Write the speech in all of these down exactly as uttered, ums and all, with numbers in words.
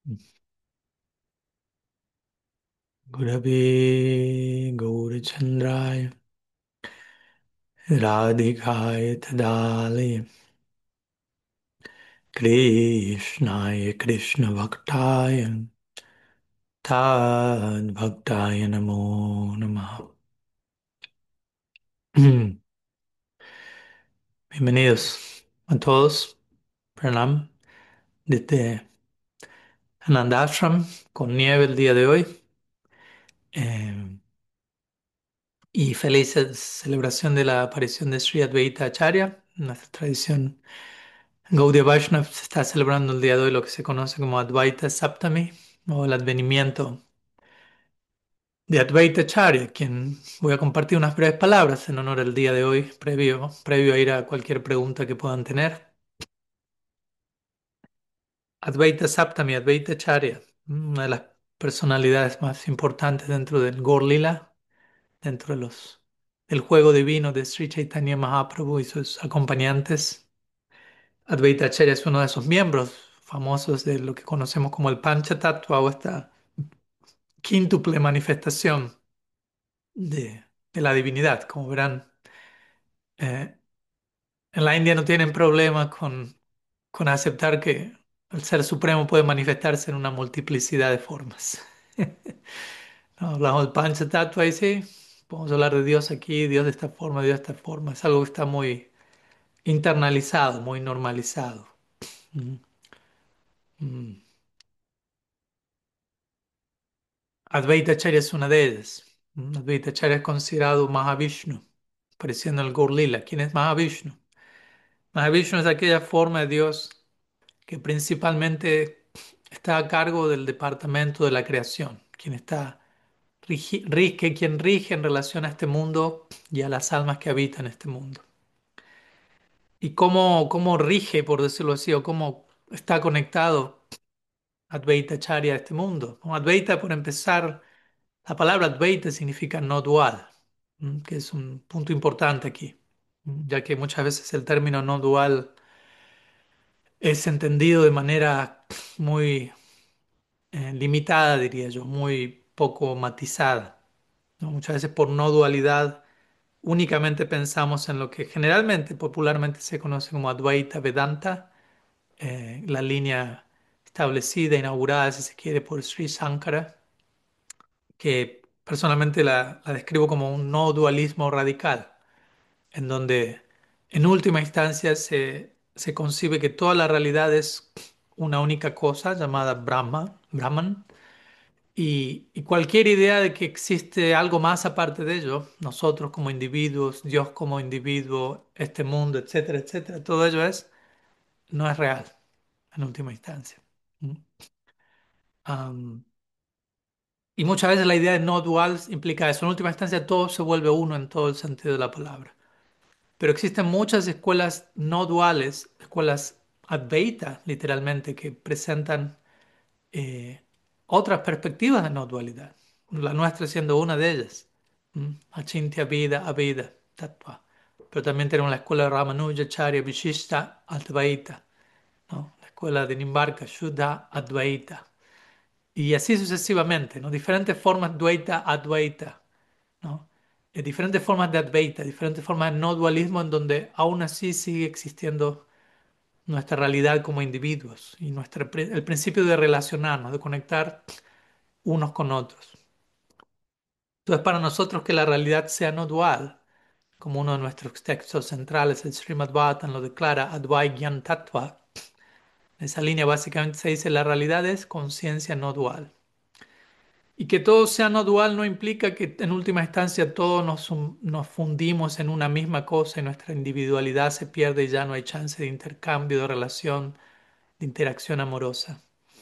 Gurave Gaurachandraya Radhikaya Tadalaya Krishnaya Krishna Bhaktaya Tad Bhaktaya Namo Namaha. Bienvenidos a todos. Pranam desde Ananda Ashram con nieve el día de hoy. Eh, y feliz celebración de la aparición de Sri Advaita Acharya. Nuestra tradición Gaudiya Vaishnava se está celebrando el día de hoy lo que se conoce como Advaita Saptami o el advenimiento de Advaita Acharya, quien voy a compartir unas breves palabras en honor al día de hoy, previo, previo a ir a cualquier pregunta que puedan tener. Advaita Saptami, Advaita Acharya, una de las personalidades más importantes dentro del Gaur Lila, dentro de los, del juego divino de Sri Chaitanya Mahaprabhu y sus acompañantes. Advaita Acharya es uno de esos miembros famosos de lo que conocemos como el Panchatattva o esta quíntuple manifestación de, de la divinidad. Como verán, eh, en la India no tienen problema con, con aceptar que el Ser Supremo puede manifestarse en una multiplicidad de formas. No, hablamos del Panchatattva y sí, podemos hablar de Dios aquí, Dios de esta forma, Dios de esta forma. Es algo que está muy internalizado, muy normalizado. Mm, mm. Advaita Acharya es una de ellas. Mm, Advaita Acharya es considerado Mahavishnu, apareciendo en el Gaur Lila. ¿Quién es Mahavishnu? Mahavishnu es aquella forma de Dios que principalmente está a cargo del departamento de la creación, quien está rigi- rige, quien rige en relación a este mundo y a las almas que habitan este mundo. ¿Y cómo, cómo rige, por decirlo así, o cómo está conectado Advaita Acharya a este mundo? Bueno, Advaita, por empezar, la palabra Advaita significa no dual, ¿m? Que es un punto importante aquí, ¿m? Ya que muchas veces el término no dual es entendido de manera muy eh, limitada, diría yo, muy poco matizada, ¿no? Muchas veces por no dualidad únicamente pensamos en lo que generalmente, popularmente se conoce como Advaita Vedanta, eh, la línea establecida, inaugurada, si se quiere, por Sri Sankara, que personalmente la, la describo como un no dualismo radical, en donde en última instancia se, se concibe que toda la realidad es una única cosa llamada Brahma, Brahman, y, y cualquier idea de que existe algo más aparte de ello, nosotros como individuos, Dios como individuo, este mundo, etcétera, etcétera, todo ello es, no es real en última instancia. ¿Mm? Am, y muchas veces la idea de no dual implica eso. En última instancia, todo se vuelve uno en todo el sentido de la palabra. Pero existen muchas escuelas no duales, escuelas Advaita, literalmente, que presentan eh, otras perspectivas de no dualidad. La nuestra siendo una de ellas. ¿Mm? Achintya Vida Aveda Tattva. Pero también tenemos la escuela Ramanujacharya Vishishta Advaita, ¿no? La escuela de Nimbarka Shuddha Advaita. Y así sucesivamente, ¿no? Diferentes formas Dvaita Advaita, ¿no? Eh, diferentes formas de Advaita, diferentes formas de no dualismo en donde aún así sigue existiendo nuestra realidad como individuos y nuestra, el principio de relacionarnos, de conectar unos con otros. Entonces, para nosotros que la realidad sea no dual, como uno de nuestros textos centrales, el Srimad Bhattan lo declara, Advai Gyan Tattva, en esa línea básicamente se dice la realidad es conciencia no dual. Y que todo sea no dual no implica que en última instancia todos nos, sum- nos fundimos en una misma cosa y nuestra individualidad se pierde y ya no hay chance de intercambio, de relación, de interacción amorosa.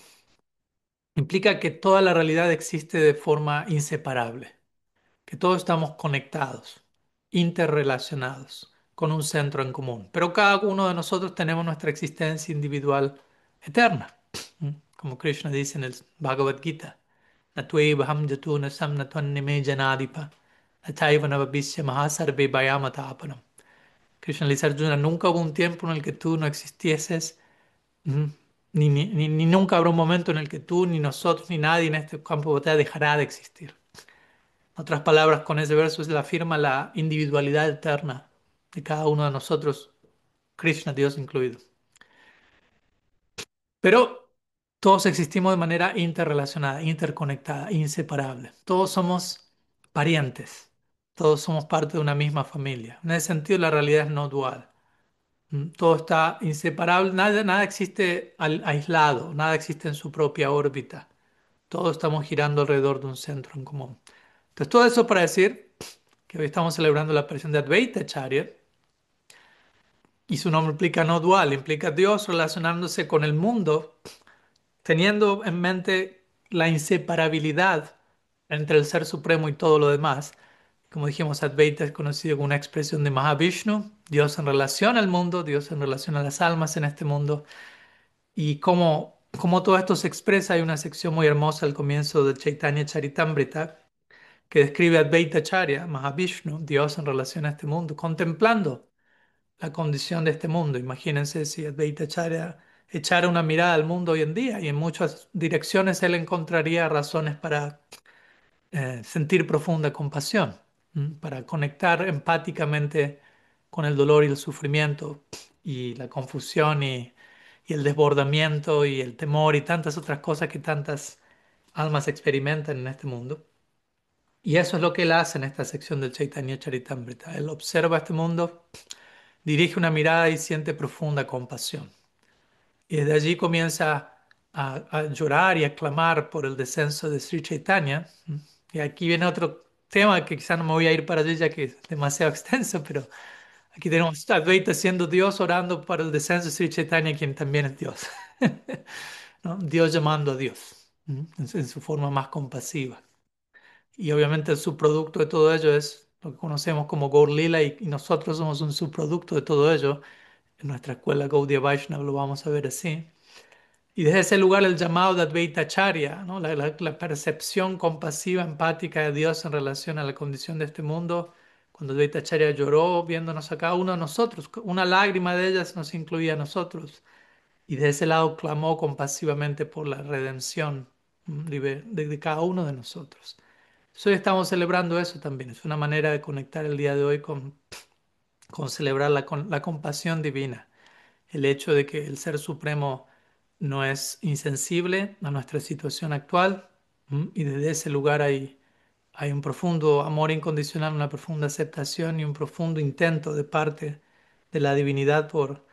Implica que toda la realidad existe de forma inseparable, que todos estamos conectados, interrelacionados, con un centro en común. Pero cada uno de nosotros tenemos nuestra existencia individual eterna. ¿Mm? Como Krishna dice en el Bhagavad Gita, Natvaivaham jatuna samnatvanime janadipa, Nathaiva navabhisya mahasarve vayamatapanam. Krishna le dice a Arjuna, nunca hubo un tiempo en el que tú no existieses, ¿mm? Ni, ni, ni- ni nunca habrá un momento en el que tú, ni nosotros, ni nadie en este campo de batalla dejará de existir. En otras palabras, con ese verso se afirma la individualidad eterna de cada uno de nosotros, Krishna, Dios incluido. Pero todos existimos de manera interrelacionada, interconectada, inseparable. Todos somos parientes, todos somos parte de una misma familia. En ese sentido, la realidad es no dual. Mm, Todo está inseparable, nada, nada existe al- aislado, nada existe en su propia órbita. Todos estamos girando alrededor de un centro en común. Entonces, todo eso para decir que hoy estamos celebrando la aparición de Advaita Acharya, y su nombre implica no dual, implica Dios relacionándose con el mundo, teniendo en mente la inseparabilidad entre el Ser Supremo y todo lo demás. Como dijimos, Advaita es conocido como una expresión de Mahavishnu, Dios en relación al mundo, Dios en relación a las almas en este mundo. Y cómo, cómo todo esto se expresa, hay una sección muy hermosa al comienzo de Chaitanya Charitamrita que describe a Advaita Acharya, Mahavishnu, Dios en relación a este mundo, contemplando la condición de este mundo. Imagínense si Advaita Acharya echara una mirada al mundo hoy en día y en muchas direcciones él encontraría razones para eh, sentir profunda compasión, ¿m? Para conectar empáticamente con el dolor y el sufrimiento y la confusión y, y el desbordamiento y el temor y tantas otras cosas que tantas almas experimentan en este mundo. Y eso es lo que él hace en esta sección del Chaitanya Charitamrita. Él observa este mundo, dirige una mirada y siente profunda compasión. Y desde allí comienza a, a llorar y a clamar por el descenso de Sri Chaitanya. Y aquí viene otro tema que quizá no me voy a ir para allí ya que es demasiado extenso, pero aquí tenemos a Advaita siendo Dios orando para el descenso de Sri Chaitanya, quien también es Dios. ¿No? Dios llamando a Dios, ¿m? en su en su forma más compasiva. Y obviamente el subproducto de todo ello es lo que conocemos como Gaur Lila y, y nosotros somos un subproducto de todo ello. En nuestra escuela Gaudiya Vaishnava lo vamos a ver así. Y desde ese lugar el llamado de Advaita Acharya, ¿no? La, la- la percepción compasiva, empática de Dios en relación a la condición de este mundo. Cuando Advaita Acharya lloró viéndonos a cada uno de nosotros, una lágrima de ellas nos incluía a nosotros. Y de ese lado clamó compasivamente por la redención, ¿m? de, de- de cada uno de nosotros. Entonces, hoy estamos celebrando eso también. Es una manera de conectar el día de hoy con, con celebrar la, con la compasión divina. El hecho de que el Ser Supremo no es insensible a nuestra situación actual, ¿m? Y desde ese lugar hay, hay un profundo amor incondicional, una profunda aceptación y un profundo intento de parte de la divinidad por,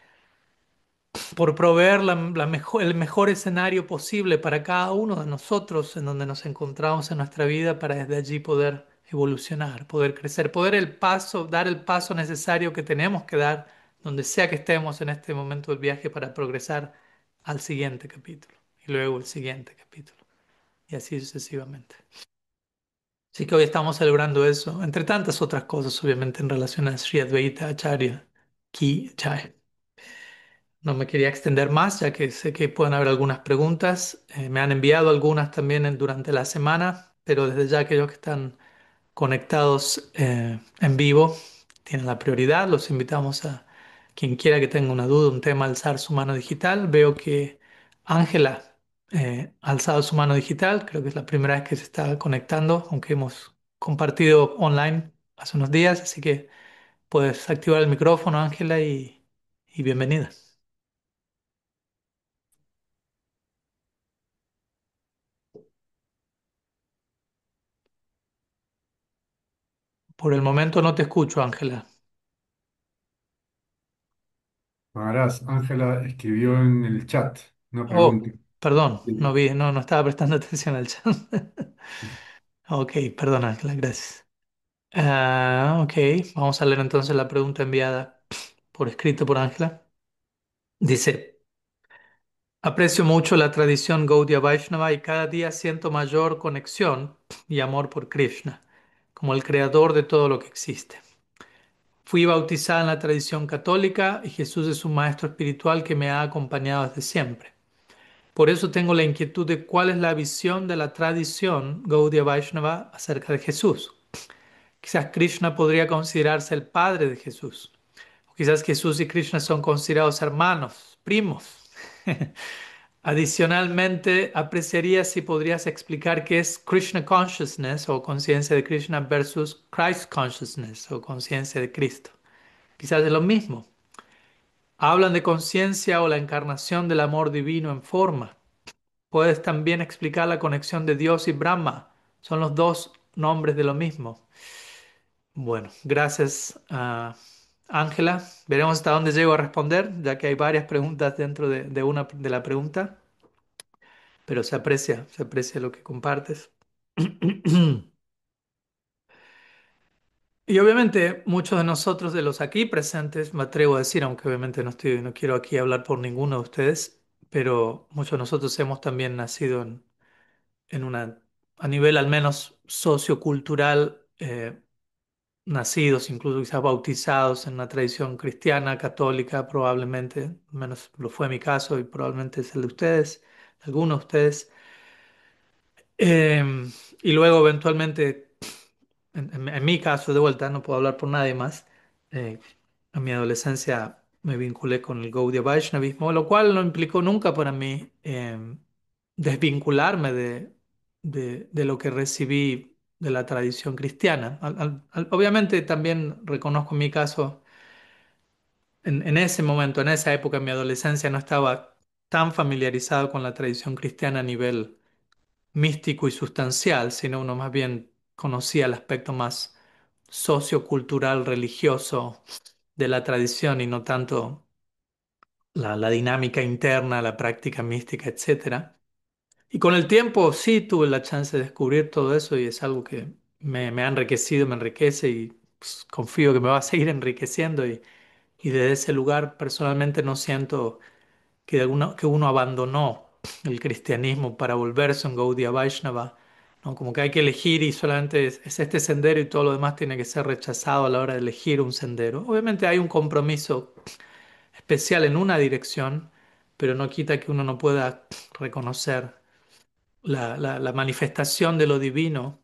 por proveer la, la mejor, el mejor escenario posible para cada uno de nosotros en donde nos encontramos en nuestra vida para desde allí poder evolucionar, poder crecer, poder el paso, dar el paso necesario que tenemos que dar donde sea que estemos en este momento del viaje para progresar al siguiente capítulo y luego el siguiente capítulo y así sucesivamente. Así que hoy estamos celebrando eso, entre tantas otras cosas, obviamente, en relación a Sri Advaita Acharya Ki Jai. No me quería extender más, ya que sé que pueden haber algunas preguntas. Eh, me han enviado algunas también en- durante la semana, pero desde ya aquellos que están conectados eh, en vivo tienen la prioridad. Los invitamos a quien quiera que tenga una duda, un tema, alzar su mano digital. Veo que Ángela eh, ha alzado su mano digital. Creo que es la primera vez que se está conectando, aunque hemos compartido online hace unos días. Así que puedes activar el micrófono, Ángela, y, y bienvenida. Por el momento no te escucho, Ángela. Pagarás, Ángela escribió en el chat una pregunta. Oh, perdón, no Sí. vi, no, no estaba prestando atención al chat. Ok, perdón, Ángela, gracias. Ah, ok, vamos a leer entonces la pregunta enviada por escrito por Ángela. Dice, aprecio mucho la tradición Gaudiya Vaishnava y cada día siento mayor conexión y amor por Krishna, como el creador de todo lo que existe. Fui bautizada en la tradición católica y Jesús es un maestro espiritual que me ha acompañado desde siempre. Por eso tengo la inquietud de cuál es la visión de la tradición Gaudiya Vaishnava acerca de Jesús. Quizás Krishna podría considerarse el padre de Jesús. O quizás Jesús y Krishna son considerados hermanos, primos. Adicionalmente, apreciaría si podrías explicar qué es Krishna Consciousness o conciencia de Krishna versus Christ Consciousness o conciencia de Cristo. Quizás es lo mismo. Hablan de conciencia o la encarnación del amor divino en forma. Puedes también explicar la conexión de Dios y Brahma. Son los dos nombres de lo mismo. Bueno, gracias, ah, Ángela. Veremos hasta dónde llego a responder, ya que hay varias preguntas dentro de, de una de la pregunta, pero se aprecia, se aprecia lo que compartes. Y obviamente muchos de nosotros, de los aquí presentes, me atrevo a decir, aunque obviamente no estoy, no quiero aquí hablar por ninguno de ustedes, pero muchos de nosotros hemos también nacido en, en una, a nivel al menos sociocultural, eh, nacidos, incluso quizás bautizados en una tradición cristiana, católica, probablemente, al menos lo fue mi caso y probablemente es el de ustedes, algunos de ustedes. Eh, y luego eventualmente, en, en- en mi caso, de vuelta, no puedo hablar por nadie más, eh, en mi adolescencia me vinculé con el Gaudiya Vaishnavismo, lo cual no implicó nunca para mí eh, desvincularme de, de, de lo que recibí de la tradición cristiana. Al- al- al- obviamente también reconozco en mi caso, en, en ese momento, en esa época, en mi adolescencia, no estaba tan familiarizado con la tradición cristiana a nivel místico y sustancial, sino uno más bien conocía el aspecto más sociocultural, religioso de la tradición y no tanto la, la dinámica interna, la práctica mística, etcétera. Y con el tiempo sí tuve la chance de descubrir todo eso y es algo que me, me ha enriquecido, me enriquece y pues, confío que me va a seguir enriqueciendo y, y desde ese lugar personalmente no siento que, de alguna- que uno abandonó el cristianismo para volverse un Gaudiya Vaishnava, ¿no? Como que hay que elegir y solamente es, es este sendero y todo lo demás tiene que ser rechazado a la hora de elegir un sendero. Obviamente hay un compromiso especial en una dirección, pero no quita que uno no pueda reconocer la, la- la manifestación de lo divino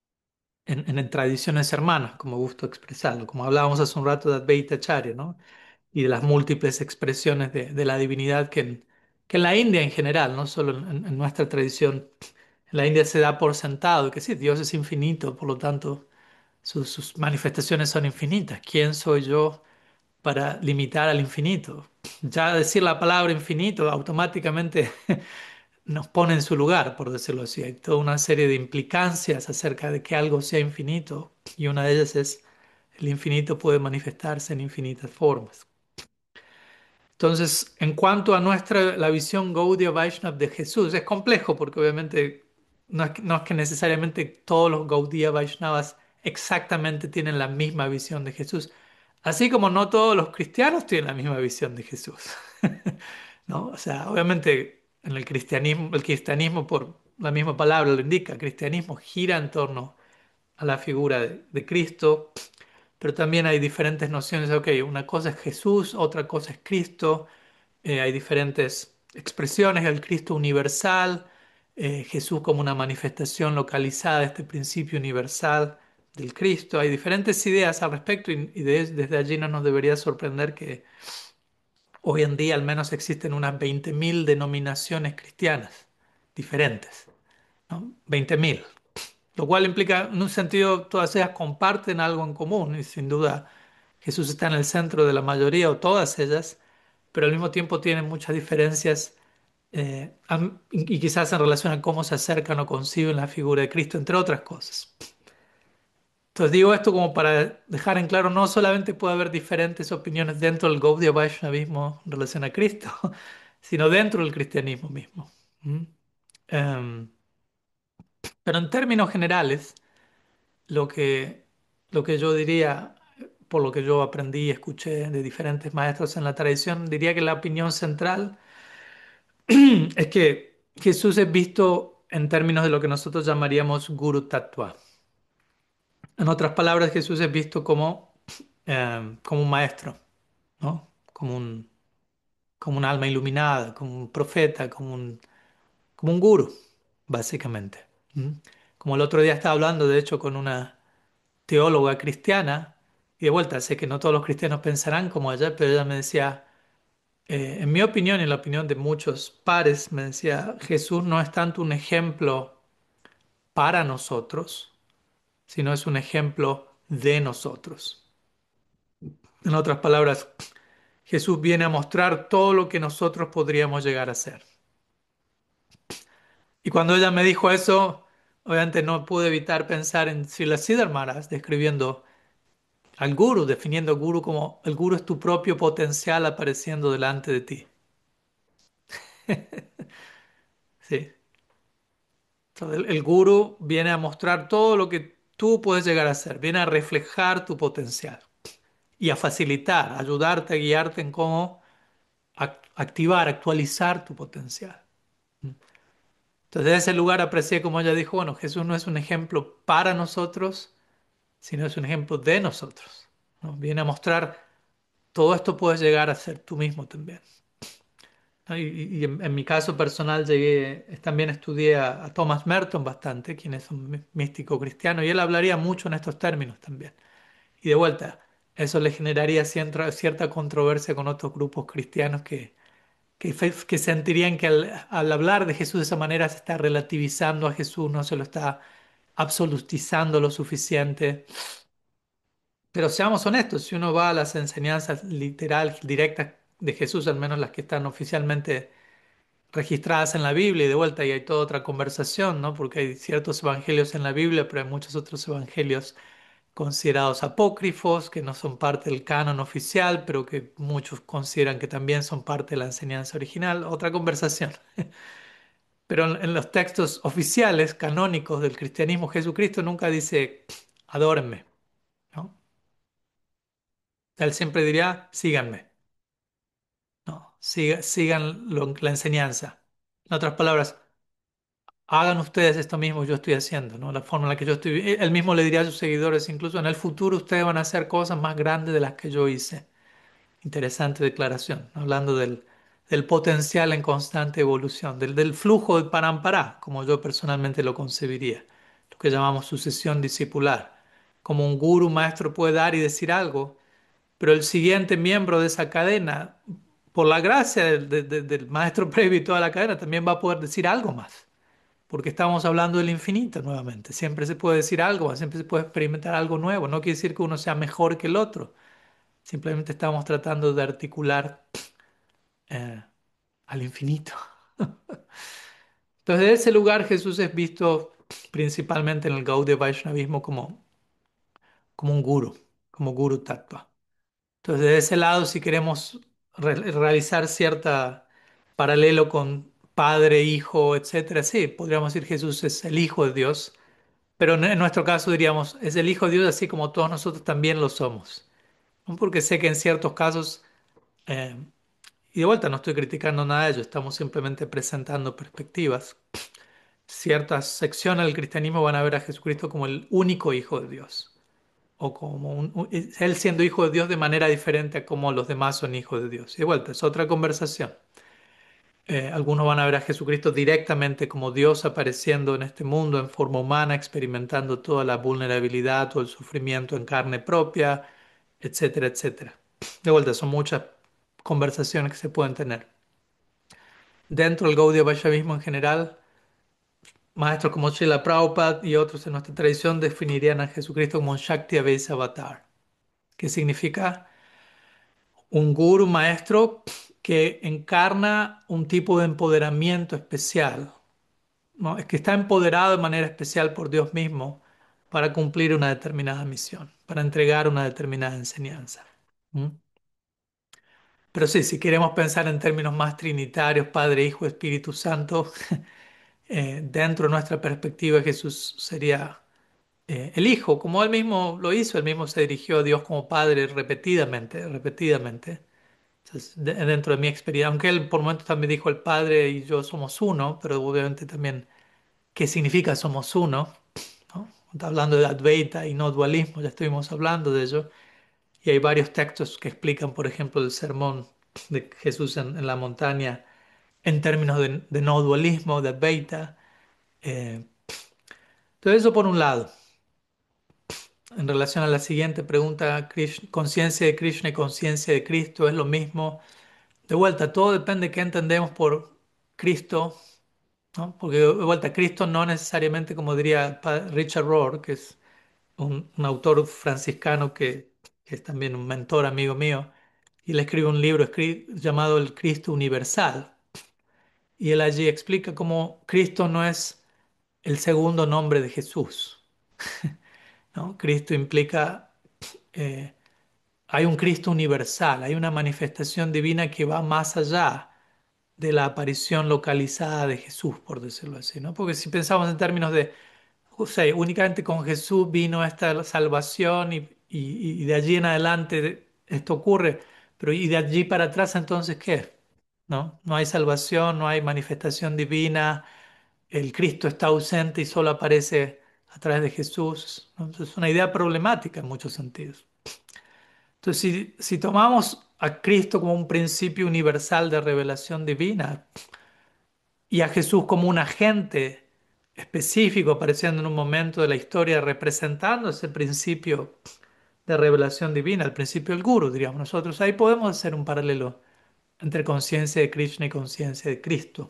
en, en tradiciones hermanas, como gusto expresarlo, como hablábamos hace un rato de Advaita Acharya, ¿no? Y de las múltiples expresiones de, de la divinidad que en, que en la India en general, no solo en, en nuestra tradición, en la India se da por sentado que sí, Dios es infinito, por lo tanto sus, sus manifestaciones son infinitas. ¿Quién soy yo para limitar al infinito? Ya decir la palabra infinito automáticamente nos pone en su lugar, por decirlo así. Hay toda una serie de implicancias acerca de que algo sea infinito y una de ellas es el infinito puede manifestarse en infinitas formas. Entonces, en cuanto a nuestra, la visión Gaudiya Vaishnava de Jesús, es complejo porque obviamente no es, que no es que necesariamente todos los Gaudiya Vaishnavas exactamente tienen la misma visión de Jesús, así como no todos los cristianos tienen la misma visión de Jesús. ¿No? O sea, obviamente en el cristianismo, el cristianismo por la misma palabra lo indica, cristianismo gira en torno a la figura de, de Cristo, pero también hay diferentes nociones. Ok, una cosa es Jesús, otra cosa es Cristo. Eh, hay diferentes expresiones del Cristo universal, eh, Jesús como una manifestación localizada de este principio universal del Cristo. Hay diferentes ideas al respecto y, y de- desde allí no nos debería sorprender que hoy en día al menos existen unas veinte mil denominaciones cristianas diferentes, ¿no? veinte mil, lo cual implica, en un sentido, todas ellas comparten algo en común y sin duda Jesús está en el centro de la mayoría o todas ellas, pero al mismo tiempo tienen muchas diferencias eh, am- y y quizás en relación a cómo se acercan o conciben la figura de Cristo, entre otras cosas. Entonces digo esto como para dejar en claro, no solamente puede haber diferentes opiniones dentro del Gaudiya Vaishnavismo en relación a Cristo, sino dentro del cristianismo mismo. ¿Mm? Em, pero en términos generales, lo que, lo que yo diría, por lo que yo aprendí y escuché de diferentes maestros en la tradición, diría que la opinión central es que Jesús es visto en términos de lo que nosotros llamaríamos Guru Tattva. En otras palabras, Jesús es visto como, eh, como un maestro, ¿no? Como un, como un alma iluminada, como un profeta, como un, como un gurú, básicamente. ¿Mm? Como el otro día estaba hablando, de hecho, con una teóloga cristiana, y de vuelta, sé que no todos los cristianos pensarán como ella, pero ella me decía, Eh, en mi opinión y en la opinión de muchos pares, me decía, Jesús no es tanto un ejemplo para nosotros, sino es un ejemplo de nosotros. En otras palabras, Jesús viene a mostrar todo lo que nosotros podríamos llegar a ser. Y cuando ella me dijo eso, obviamente no pude evitar pensar en Srila Siddhar Maharaj describiendo al guru, definiendo al guru como el guru es tu propio potencial apareciendo delante de ti. Sí. Entonces, el, el guru viene a mostrar todo lo que tú puedes llegar a ser, viene a reflejar tu potencial y a facilitar, ayudarte, a guiarte en cómo ac- activar, actualizar tu potencial. Entonces, desde ese lugar aprecié como ella dijo, bueno, Jesús no es un ejemplo para nosotros, sino es un ejemplo de nosotros, ¿no? Viene a mostrar todo esto puedes llegar a ser tú mismo también. ¿No? Y, y- y en, en mi caso personal llegué, también estudié a, a Thomas Merton bastante, quien es un mí- místico cristiano, y él hablaría mucho en estos términos también. Y de vuelta, eso le generaría cierta, cierta controversia con otros grupos cristianos que, que, fe- que sentirían que al, al hablar de Jesús de esa manera se está relativizando a Jesús, no se lo está absolutizando lo suficiente. Pero seamos honestos, si uno va a las enseñanzas literal, directas de Jesús, al menos las que están oficialmente registradas en la Biblia, y de vuelta y hay toda otra conversación, ¿no? Porque hay ciertos evangelios en la Biblia, pero hay muchos otros evangelios considerados apócrifos, que no son parte del canon oficial, pero que muchos consideran que también son parte de la enseñanza original. Otra conversación. Pero en, en los textos oficiales, canónicos del cristianismo, Jesucristo nunca dice, adórenme, ¿no? Él siempre diría, síganme, ¿no? Siga- sigan lo- la enseñanza. En otras palabras, hagan ustedes esto mismo que yo estoy haciendo, ¿no? La forma en la que yo estoy. Él mismo le diría a sus seguidores, incluso en el futuro ustedes van a hacer cosas más grandes de las que yo hice. Interesante declaración, ¿no? Hablando del, del potencial en constante evolución, del, del flujo de parampará, como yo personalmente lo concebiría, lo que llamamos sucesión discipular. Como un gurú maestro puede dar y decir algo, pero el siguiente miembro de esa cadena, por la gracia del, de- de- del maestro previo y toda la cadena, también va a poder decir algo más. Porque estamos hablando del infinito nuevamente. Siempre se puede decir algo, siempre se puede experimentar algo nuevo. No quiere decir que uno sea mejor que el otro. Simplemente estamos tratando de articular eh, al infinito. Entonces, de ese lugar Jesús es visto principalmente en el Gaudiya Vaishnavismo como, como un guru, como guru tattva. Entonces, de ese lado, si queremos re- realizar cierta paralelo con Padre, Hijo, etcétera, sí, podríamos decir Jesús es el Hijo de Dios. Pero en en nuestro caso diríamos, es el Hijo de Dios así como todos nosotros también lo somos. ¿No? Porque sé que en ciertos casos, eh, y de vuelta no estoy criticando nada de ello, estamos simplemente presentando perspectivas. Ciertas secciones del cristianismo van a ver a Jesucristo como el único Hijo de Dios, o como un- un- Él siendo Hijo de Dios de manera diferente a como los demás son hijos de Dios. Y de vuelta, es otra conversación. Eh, algunos van a ver a Jesucristo directamente como Dios apareciendo en este mundo en forma humana, experimentando toda la vulnerabilidad, todo el sufrimiento en carne propia, etcétera, etcétera. De vuelta, son muchas conversaciones que se pueden tener. Dentro del Gaudiya Vaishnavismo en general, maestros como Srila Prabhupada y otros en nuestra tradición definirían a Jesucristo como un Shakti Avesa Avatar, que significa un guru maestro que encarna un tipo de empoderamiento especial, ¿no? Es que está empoderado de manera especial por Dios mismo para cumplir una determinada misión, para entregar una determinada enseñanza. ¿Mm? Pero sí, si queremos pensar en términos más trinitarios, Padre, Hijo, Espíritu Santo, eh, dentro de nuestra perspectiva Jesús sería eh, el Hijo, como él mismo lo hizo, él mismo se dirigió a Dios como Padre repetidamente, repetidamente. Entonces, de- dentro de mi experiencia, aunque él por momentos también dijo el Padre y yo somos uno, pero obviamente también qué significa somos uno, ¿no? Está hablando de Advaita y no dualismo, ya estuvimos hablando de ello, y hay varios textos que explican, por ejemplo, el sermón de Jesús en, en la montaña en términos de, de no dualismo, de Advaita. Eh, todo eso por un lado. En relación a la siguiente pregunta, Krish- ¿conciencia de Krishna y conciencia de Cristo es lo mismo? De vuelta, todo depende de qué entendemos por Cristo, ¿no? Porque de vuelta, Cristo no necesariamente, como diría el padre Richard Rohr, que es un, un autor franciscano que, que es también un mentor amigo mío, y él escribe un libro escri- llamado El Cristo Universal. Y él allí explica cómo Cristo no es el segundo nombre de Jesús, ¿no? Cristo implica, eh, hay un Cristo universal, hay una manifestación divina que va más allá de la aparición localizada de Jesús, por decirlo así, ¿no? Porque si pensamos en términos de, o sea, únicamente con Jesús vino esta salvación y, y- y de allí en adelante esto ocurre, pero ¿y de allí para atrás entonces qué? ¿No? No hay salvación, no hay manifestación divina, el Cristo está ausente y solo aparece a través de Jesús, ¿no? Entonces, es una idea problemática en muchos sentidos. Entonces, si, si tomamos a Cristo como un principio universal de revelación divina y a Jesús como un agente específico apareciendo en un momento de la historia representando ese principio de revelación divina, el principio del guru, diríamos nosotros, ahí podemos hacer un paralelo entre conciencia de Krishna y conciencia de Cristo.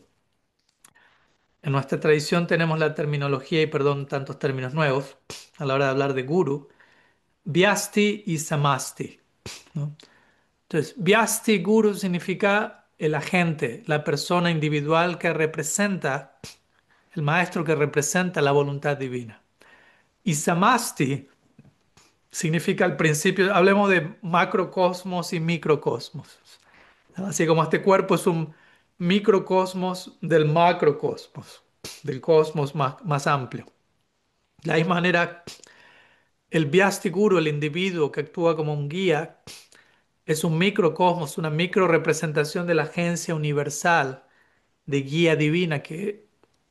En nuestra tradición tenemos la terminología, y perdón, tantos términos nuevos, a la hora de hablar de guru, Vyasti y Samasti, ¿no? Entonces, Vyasti Guru significa el agente, la persona individual que representa, el maestro que representa la voluntad divina. Y Samasti significa el principio, hablemos de macrocosmos y microcosmos, ¿no? Así como este cuerpo es un microcosmos del macrocosmos, del cosmos más, más amplio. De la misma manera, el Vyasti Guru, el individuo que actúa como un guía, es un microcosmos, una micro representación de la agencia universal de guía divina que,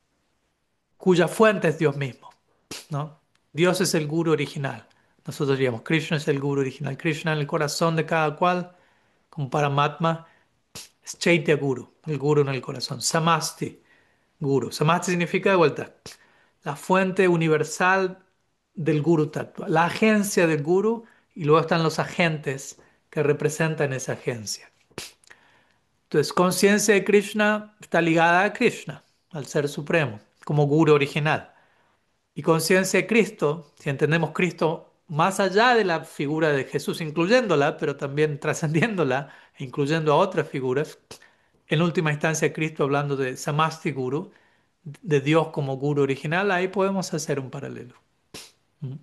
cuya fuente es Dios mismo, ¿no? Dios es el guru original. Nosotros diríamos, Krishna es el guru original. Krishna en el corazón de cada cual, como Paramatma, es Chaitya Guru, el guru en el corazón. Samasti Guru. Samasti significa de vuelta la fuente universal del Guru Tattva, la agencia del Guru, y luego están los agentes que representan esa agencia. Entonces, conciencia de Krishna está ligada a Krishna, al Ser Supremo, como Guru original. Y conciencia de Cristo, si entendemos Cristo más allá de la figura de Jesús, incluyéndola, pero también trascendiéndola, e incluyendo a otras figuras, en última instancia Cristo hablando de Samasti Guru, de Dios como Guru original, ahí podemos hacer un paralelo. ¿Mm?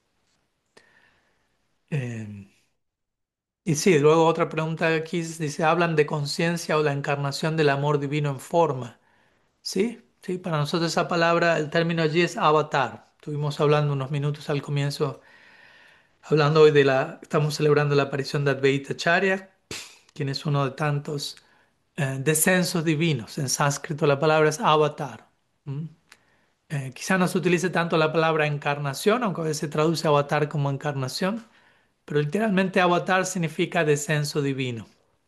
Eh, y sí, luego otra pregunta aquí dice, ¿hablan de conciencia o la encarnación del amor divino en forma? Sí, sí, para nosotros esa palabra, el término allí es avatar. Estuvimos hablando unos minutos al comienzo, hablando hoy de la, estamos celebrando la aparición de Advaita Acharya, quien es uno de tantos eh, descensos divinos. En sánscrito la palabra es avatar. ¿Mm? Eh, quizá no se utilice tanto la palabra encarnación, aunque a veces se traduce avatar como encarnación, pero literalmente avatar significa descenso divino.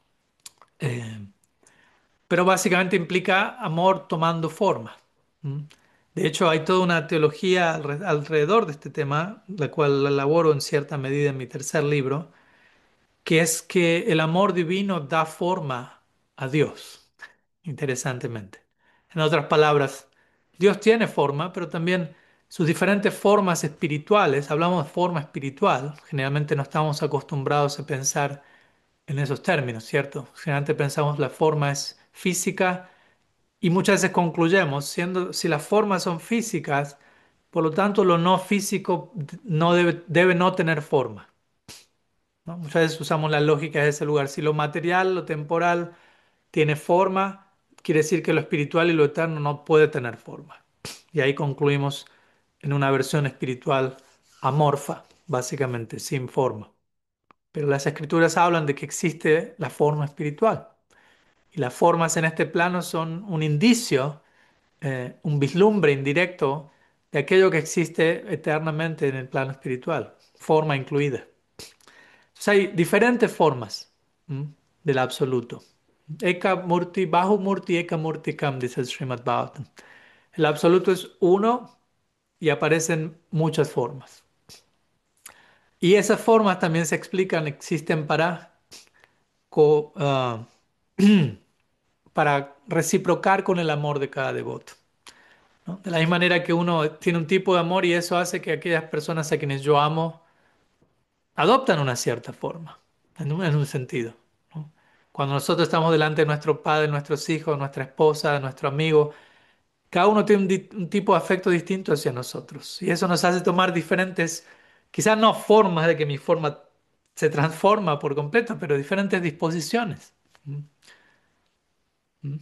Eh, pero básicamente implica amor tomando forma. ¿Mm? De hecho, hay toda una teología alre- alrededor de este tema, la cual la elaboro en cierta medida en mi tercer libro, que es que el amor divino da forma a Dios, interesantemente. En otras palabras, Dios tiene forma, pero también sus diferentes formas espirituales, hablamos de forma espiritual, generalmente no estamos acostumbrados a pensar en esos términos, ¿cierto? Generalmente pensamos la forma es física y muchas veces concluyemos, siendo, si las formas son físicas, por lo tanto lo no físico no debe, debe no tener forma, ¿no? Muchas veces usamos la lógica de ese lugar. Si lo material, lo temporal tiene forma, quiere decir que lo espiritual y lo eterno no puede tener forma. Y ahí concluimos en una versión espiritual amorfa, básicamente, sin forma. Pero las escrituras hablan de que existe la forma espiritual. Y las formas en este plano son un indicio, eh, un vislumbre indirecto de aquello que existe eternamente en el plano espiritual, forma incluida. Entonces hay diferentes formas, ¿m?, del absoluto. Eka Murti, Bahu Murti, Eka Murti Kam, dice el Srimad Bhagavatam. El absoluto es uno y aparecen muchas formas. Y esas formas también se explican, existen para co- ah, para reciprocar con el amor de cada devoto, ¿no? De la misma manera que uno tiene un tipo de amor y eso hace que aquellas personas a quienes yo amo adoptan una cierta forma, en un, en un sentido, ¿no? Cuando nosotros estamos delante de nuestro padre, nuestros hijos, nuestra esposa, nuestro amigo, cada uno tiene un, di- un tipo de afecto distinto hacia nosotros. Y eso nos hace tomar diferentes, quizás no formas de que mi forma se transforma por completo, pero diferentes disposiciones. ¿Mm? ¿Mm?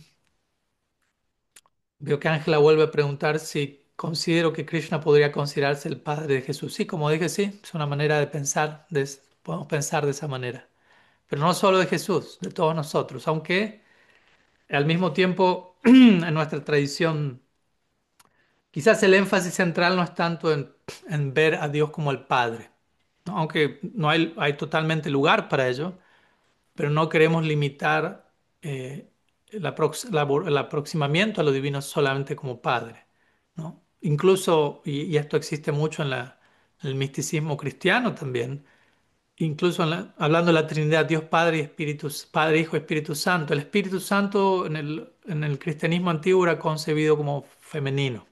Veo que Ángela vuelve a preguntar si considero que Krishna podría considerarse el padre de Jesús. Sí, como dije, sí, es una manera de pensar, de- podemos pensar de esa manera. Pero no solo de Jesús, de todos nosotros, aunque al mismo tiempo en nuestra tradición quizás el énfasis central no es tanto en, en ver a Dios como el Padre, ¿no? Aunque no hay, hay totalmente lugar para ello, pero no queremos limitar eh, el, aprox- la- el aproximamiento a lo divino solamente como Padre, ¿no? Incluso, y, y esto existe mucho en la- en el misticismo cristiano también, incluso en la- hablando de la Trinidad, Dios Padre y Espíritu, Padre, Hijo y Espíritu Santo. El Espíritu Santo en el, en el cristianismo antiguo era concebido como femenino.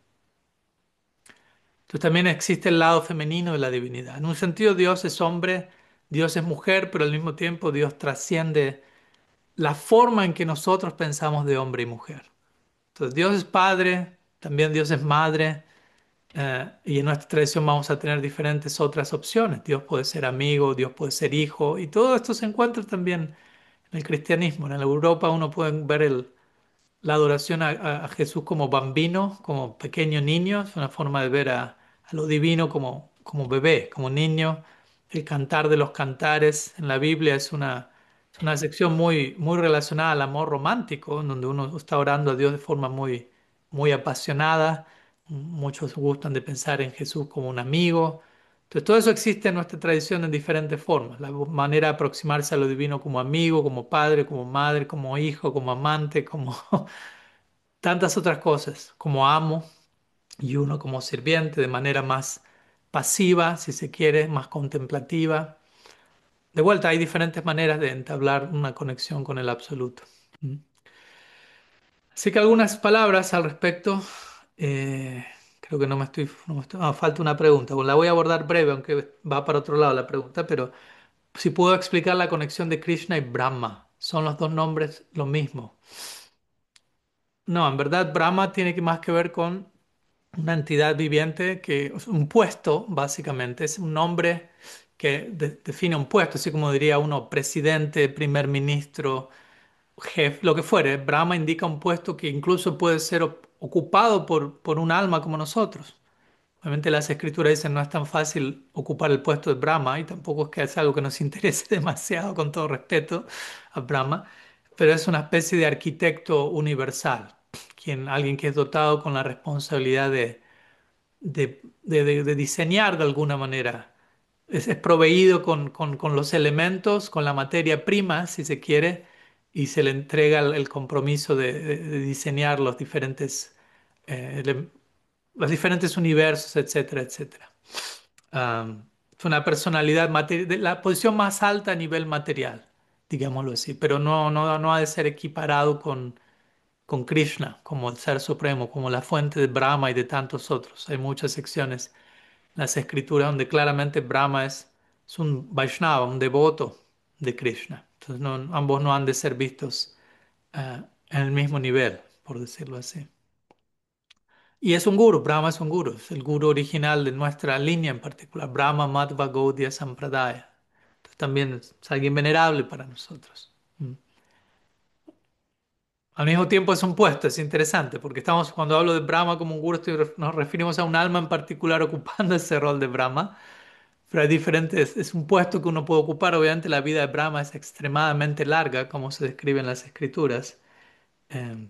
Entonces también existe el lado femenino de la divinidad. En un sentido, Dios es hombre, Dios es mujer, pero al mismo tiempo Dios trasciende la forma en que nosotros pensamos de hombre y mujer. Entonces Dios es padre, también Dios es madre, eh, y en nuestra tradición vamos a tener diferentes otras opciones. Dios puede ser amigo, Dios puede ser hijo, y todo esto se encuentra también en el cristianismo. En la Europa uno puede ver el, la adoración a, a- a Jesús como bambino, como pequeño niño, es una forma de ver a, a lo divino como, como bebé, como niño. El cantar de los cantares en la Biblia es una, es una sección muy, muy relacionada al amor romántico, en donde uno está orando a Dios de forma muy, muy apasionada. Muchos gustan de pensar en Jesús como un amigo. Entonces, todo eso existe en nuestra tradición en diferentes formas. La manera de aproximarse a lo divino como amigo, como padre, como madre, como hijo, como amante, como tantas otras cosas, como amo y uno como sirviente, de manera más pasiva, si se quiere, más contemplativa. De vuelta, hay diferentes maneras de entablar una conexión con el absoluto. ¿Mm? Así que algunas palabras al respecto. eh, creo que no me estoy, no me estoy- ah, falta una pregunta. Bueno, la voy a abordar breve, aunque va para otro lado la pregunta, pero si puedo explicar la conexión de Krishna y Brahma. ¿Son los dos nombres lo mismo? No, en verdad Brahma tiene que más que ver con una entidad viviente que es un puesto, básicamente, es un nombre que de- define un puesto, así como diría uno, presidente, primer ministro, jefe, lo que fuere. Brahma indica un puesto que incluso puede ser op- ocupado por, por un alma como nosotros. Obviamente las escrituras dicen no es tan fácil ocupar el puesto de Brahma y tampoco es que es algo que nos interese demasiado, con todo respeto a Brahma, pero es una especie de arquitecto universal, quien, alguien que es dotado con la responsabilidad de de, de- de- de diseñar de alguna manera. Es, es proveído con, con- con los elementos, con la materia prima, si se quiere, y se le entrega el, el compromiso de, de- de diseñar los diferentes, eh, ele- los diferentes universos, etcétera, etcétera. Am, es una personalidad, materi- de la posición más alta a nivel material, digámoslo así, pero no, no, no ha de ser equiparado con con Krishna como el ser supremo, como la fuente de Brahma y de tantos otros. Hay muchas secciones en las escrituras donde claramente Brahma es, es un Vaishnava, un devoto de Krishna. Entonces no- ambos no han de ser vistos eh, en el mismo nivel, por decirlo así. Y es un guru, Brahma es un guru, es el guru original de nuestra línea en particular, Brahma Madhva Gaudiya Sampradaya. Entonces también es, es alguien venerable para nosotros. Mm. Al mismo tiempo es un puesto, es interesante, porque estamos, cuando hablo de Brahma como un guru, estoy ref- nos referimos a un alma en particular ocupando ese rol de Brahma, pero hay diferentes, es un puesto que uno puede ocupar. Obviamente la vida de Brahma es extremadamente larga, como se describe en las escrituras, eh,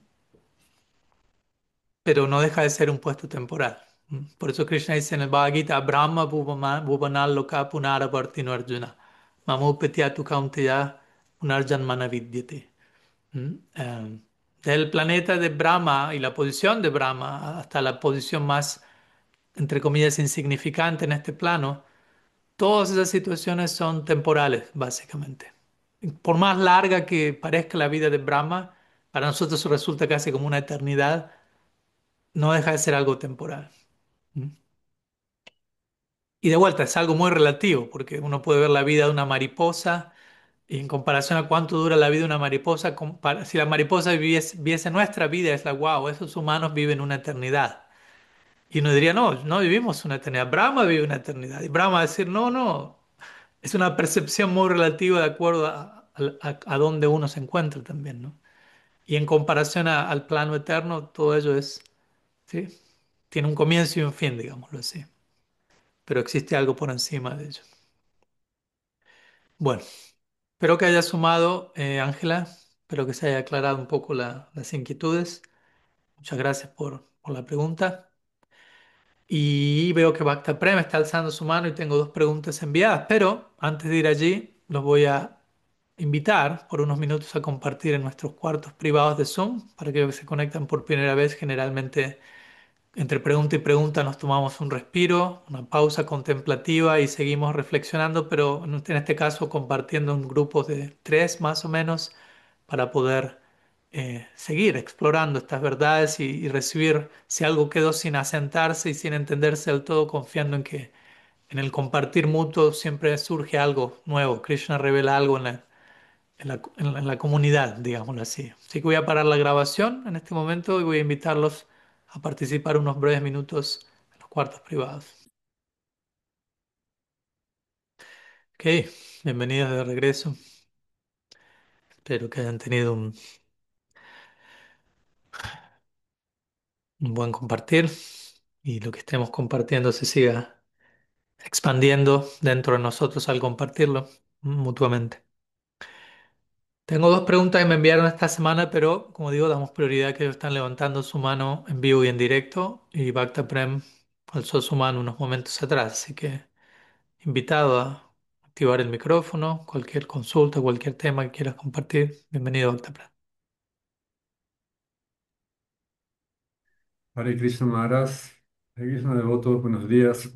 pero no deja de ser un puesto temporal. ¿Mm? Por eso Krishna dice en el Bhagavad Gita, Brahma Bhuvama- Bhuvanal Loka Punaravartino Arjuna, Mamupetya Kaunteya Punarjanmana Vidyate. ¿Mm? Eh, del planeta de Brahma y la posición de Brahma hasta la posición más, entre comillas, insignificante en este plano, todas esas situaciones son temporales, básicamente. por más larga que parezca la vida de Brahma, para nosotros resulta casi como una eternidad, no deja de ser algo temporal. ¿Mm? Y de vuelta, es algo muy relativo, porque uno puede ver la vida de una mariposa y en comparación a cuánto dura la vida de una mariposa, compara- si la mariposa viviese, viviese nuestra vida, es la wow, esos humanos viven una eternidad. Y uno diría, no, no vivimos una eternidad, Brahma vive una eternidad. Y Brahma va a decir, no, no, es una percepción muy relativa de acuerdo a, a, a dónde uno se encuentra también, ¿no? Y en comparación a- al plano eterno, todo ello es, ¿sí? Tiene un comienzo y un fin, digámoslo así. Pero existe algo por encima de ello. Bueno, espero que haya sumado, eh, Ángela. Espero que se haya aclarado un poco la- las inquietudes. Muchas gracias por, por la pregunta. Y veo que Bhakta Prem está alzando su mano y tengo dos preguntas enviadas. Pero antes de ir allí, los voy a invitar por unos minutos a compartir en nuestros cuartos privados de Zoom para que se conectan por primera vez. Generalmente entre pregunta y pregunta nos tomamos un respiro, una pausa contemplativa y seguimos reflexionando, pero en este en este caso compartiendo en grupos de tres más o menos para poder eh, seguir explorando estas verdades y, y recibir si algo quedó sin asentarse y sin entenderse del todo, confiando en que en el compartir mutuo siempre surge algo nuevo. Krishna revela algo en la, en la, en la- en la comunidad, digámoslo así. Así que voy a parar la grabación en este momento y voy a invitarlos a participar unos breves minutos en los cuartos privados. Ok, bienvenidos de regreso. Espero que hayan tenido un, un buen compartir y lo que estemos compartiendo se siga expandiendo dentro de nosotros al compartirlo mutuamente. Tengo dos preguntas que me enviaron esta semana, pero como digo, damos prioridad a que ellos están levantando su mano en vivo y en directo y Bhakta Prem alzó su mano unos momentos atrás, así que invitado a activar el micrófono, cualquier consulta, cualquier tema que quieras compartir, bienvenido Bhakta Prem. Hare Krishna Maharaj, Hare Krishna devotos, buenos días.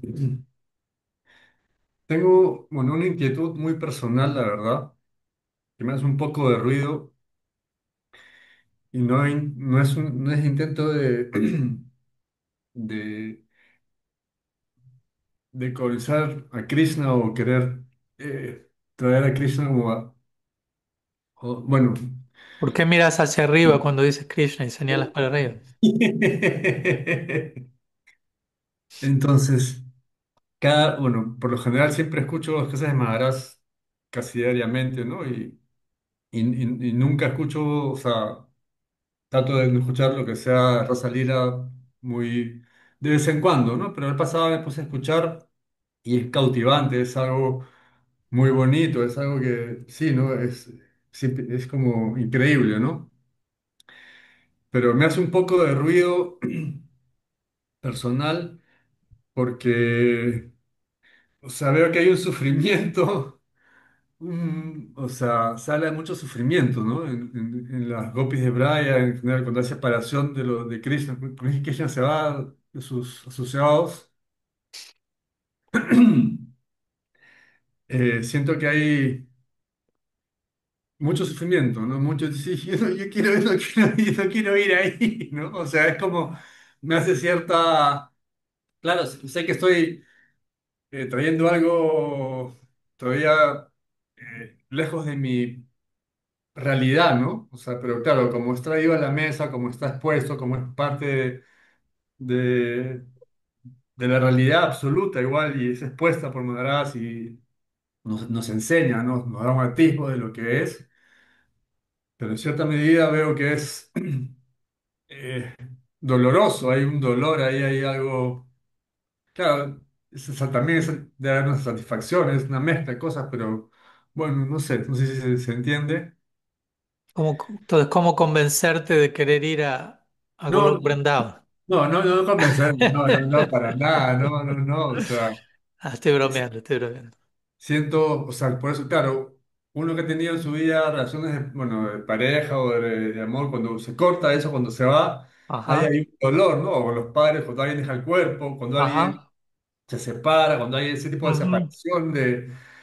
Tengo, bueno, una inquietud muy personal, la verdad, que me hace un poco de ruido y no, in- no es un, no es intento de, de, de corizar a Krishna o querer eh, traer a Krishna como a, o- bueno. ¿Por qué miras hacia arriba cuando dices Krishna y señalas para arriba? Entonces, cada, bueno, por lo general siempre escucho las cosas de Maharaj casi diariamente, ¿no? Y, y, y- y nunca escucho, o sea, trato de no escuchar lo que sea Rosa Lira muy de vez en cuando, ¿no? Pero el pasado me puse a escuchar y es cautivante, es algo muy bonito, es algo que, sí, ¿no? Es, sí, es como increíble, ¿no? Pero me hace un poco de ruido personal porque, o sea, veo que hay un sufrimiento. Mm, o sea, se habla de mucho sufrimiento, ¿no? En, en- en las gopis de Braya, en general, cuando hay separación de, lo, de Krishna, cuando Krishna se va de sus asociados, eh, siento que hay mucho sufrimiento, ¿no? Mucho, sí, yo, no- yo quiero, no quiero, ir- no quiero ir ahí, ¿no? O sea, es como, me hace cierta, claro, sé que estoy eh, trayendo algo todavía eh, lejos de mi realidad, ¿no? O sea, pero claro, como está ahí a la mesa, como está expuesto, como es parte de, de la realidad absoluta igual y es expuesta por Madaras y nos, nos enseña, ¿no? Nos da un atisbo de lo que es, pero en cierta medida veo que es eh, doloroso, hay un dolor ahí, hay algo, claro, es- es- también es de dar una satisfacción, es una mezcla de cosas, pero bueno, no sé, no sé si se, se entiende. ¿Cómo, entonces, ¿cómo convencerte de querer ir a, a No, Golok Vrindavan? no, no, no convencerme, no, no, no, para nada, no, no, no, o sea, Ah, estoy es- bromeando, estoy bromeando. siento, o sea, por eso, claro, uno que ha tenido en su vida relaciones de, bueno, de pareja o de, de amor, cuando se corta eso, cuando se va, hay Ajá, ahí un dolor, ¿no? O los padres, cuando alguien deja el cuerpo, cuando alguien ajá. se separa, cuando hay ese tipo de Ujú. separación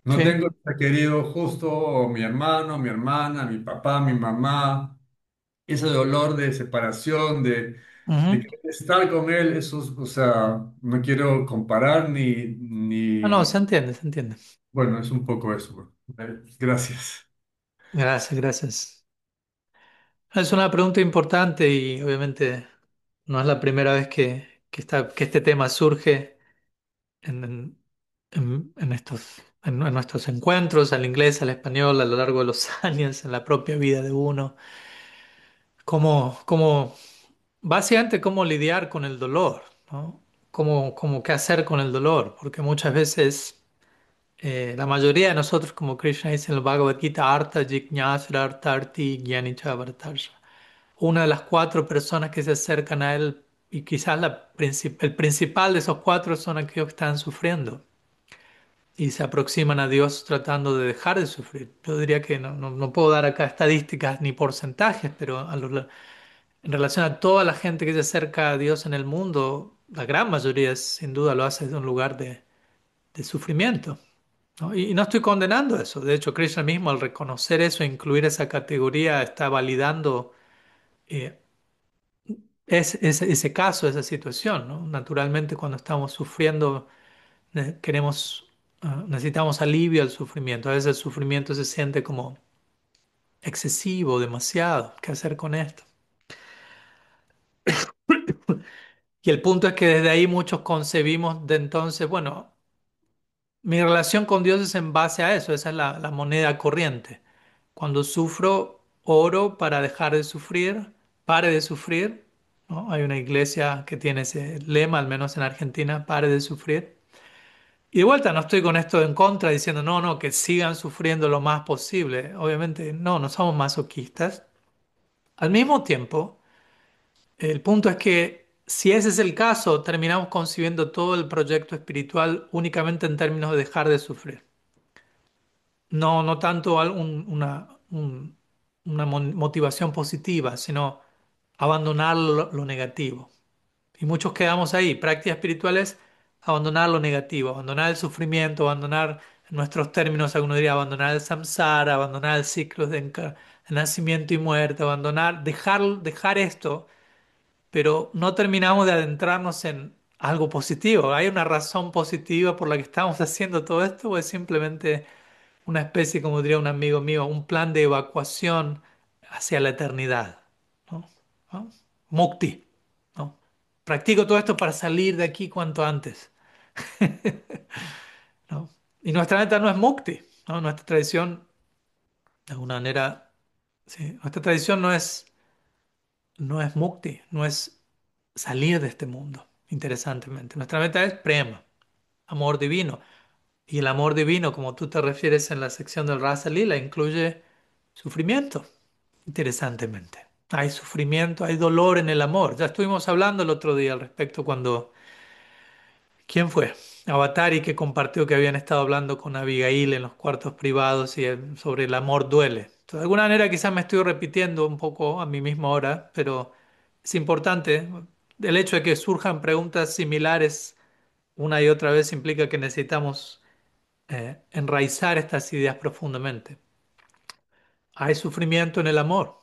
No Sí. tengo ser querido justo mi hermano, mi hermana, mi papá, mi mamá. Ese dolor de separación, de, de Ujú. querer estar con él, eso, es- o sea, no quiero comparar ni, No, no, ni, se entiende, se entiende. bueno, es un poco eso. Eh, Gracias. Gracias, gracias. Es una pregunta importante y obviamente no es la primera vez que, que, esta- que este tema surge en, en- en- en estos, en, en nuestros encuentros, al inglés, al español, a lo largo de los años, en la propia vida de uno. Cómo, cómo, básicamente cómo lidiar con el dolor, ¿no? Cómo, cómo qué hacer con el dolor, porque muchas veces eh, la mayoría de nosotros, como Krishna dice en el Bhagavad Gita, Artha Jignasra Artharti Jnanicha Bhartarsa. Una de las cuatro personas que se acercan a él, y quizás la princip- el principal de esos cuatro son aquellos que están sufriendo y se aproximan a Dios tratando de dejar de sufrir. Yo diría que no, no, no puedo dar acá estadísticas ni porcentajes, pero a lo- en relación a toda la gente que se acerca a Dios en el mundo, la gran mayoría sin duda lo hace desde un lugar de, de sufrimiento, ¿no? Y, y no estoy condenando eso. De hecho, Krishna mismo al reconocer eso, e incluir esa categoría, está validando eh, es, ese ese caso, esa situación, ¿no? Naturalmente, cuando estamos sufriendo, ne- queremos, ah, necesitamos alivio al sufrimiento. A veces el sufrimiento se siente como excesivo, demasiado. ¿Qué hacer con esto? Y el punto es que desde ahí muchos concebimos de entonces, bueno, mi relación con Dios es en base a eso, esa es la, la moneda corriente. Cuando sufro, oro para dejar de sufrir, pare de sufrir, ¿no? Hay una iglesia que tiene ese lema, al menos en Argentina, pare de sufrir. Y de vuelta, no estoy con esto en contra diciendo, no, no, que sigan sufriendo lo más posible. Obviamente, no, no somos masoquistas. Al mismo tiempo, el punto es que si ese es el caso, terminamos concibiendo todo el proyecto espiritual únicamente en términos de dejar de sufrir. No, no tanto al- un- una, un- una mon- motivación positiva, sino abandonar lo, lo negativo. Y muchos quedamos ahí. Prácticas espirituales, abandonar lo negativo, abandonar el sufrimiento, abandonar, en nuestros términos, algunos diría abandonar el samsara, abandonar el ciclo de, enca- de nacimiento y muerte, abandonar, dejar, dejar esto, pero no terminamos de adentrarnos en algo positivo. ¿Hay una razón positiva por la que estamos haciendo todo esto o es simplemente una especie, como diría un amigo mío, un plan de evacuación hacia la eternidad, ¿no? ¿No? Mukti, ¿no? Practico todo esto para salir de aquí cuanto antes, ¿no? Y nuestra meta no es mukti, ¿no? Nuestra tradición, de alguna manera, sí, nuestra tradición no es, no es mukti, no es salir de este mundo, interesantemente. Nuestra meta es prema, amor divino. Y el amor divino, como tú te refieres en la sección del Rasa Lila, incluye sufrimiento, interesantemente. Hay sufrimiento, hay dolor en el amor. Ya estuvimos hablando el otro día al respecto cuando... ¿Quién fue? Avatari que compartió que habían estado hablando con Abigail en los cuartos privados y el- sobre el amor duele. Entonces, de alguna manera quizás me estoy repitiendo un poco a mí mismo ahora, pero es importante. El hecho de que surjan preguntas similares una y otra vez implica que necesitamos eh, enraizar estas ideas profundamente. Hay sufrimiento en el amor,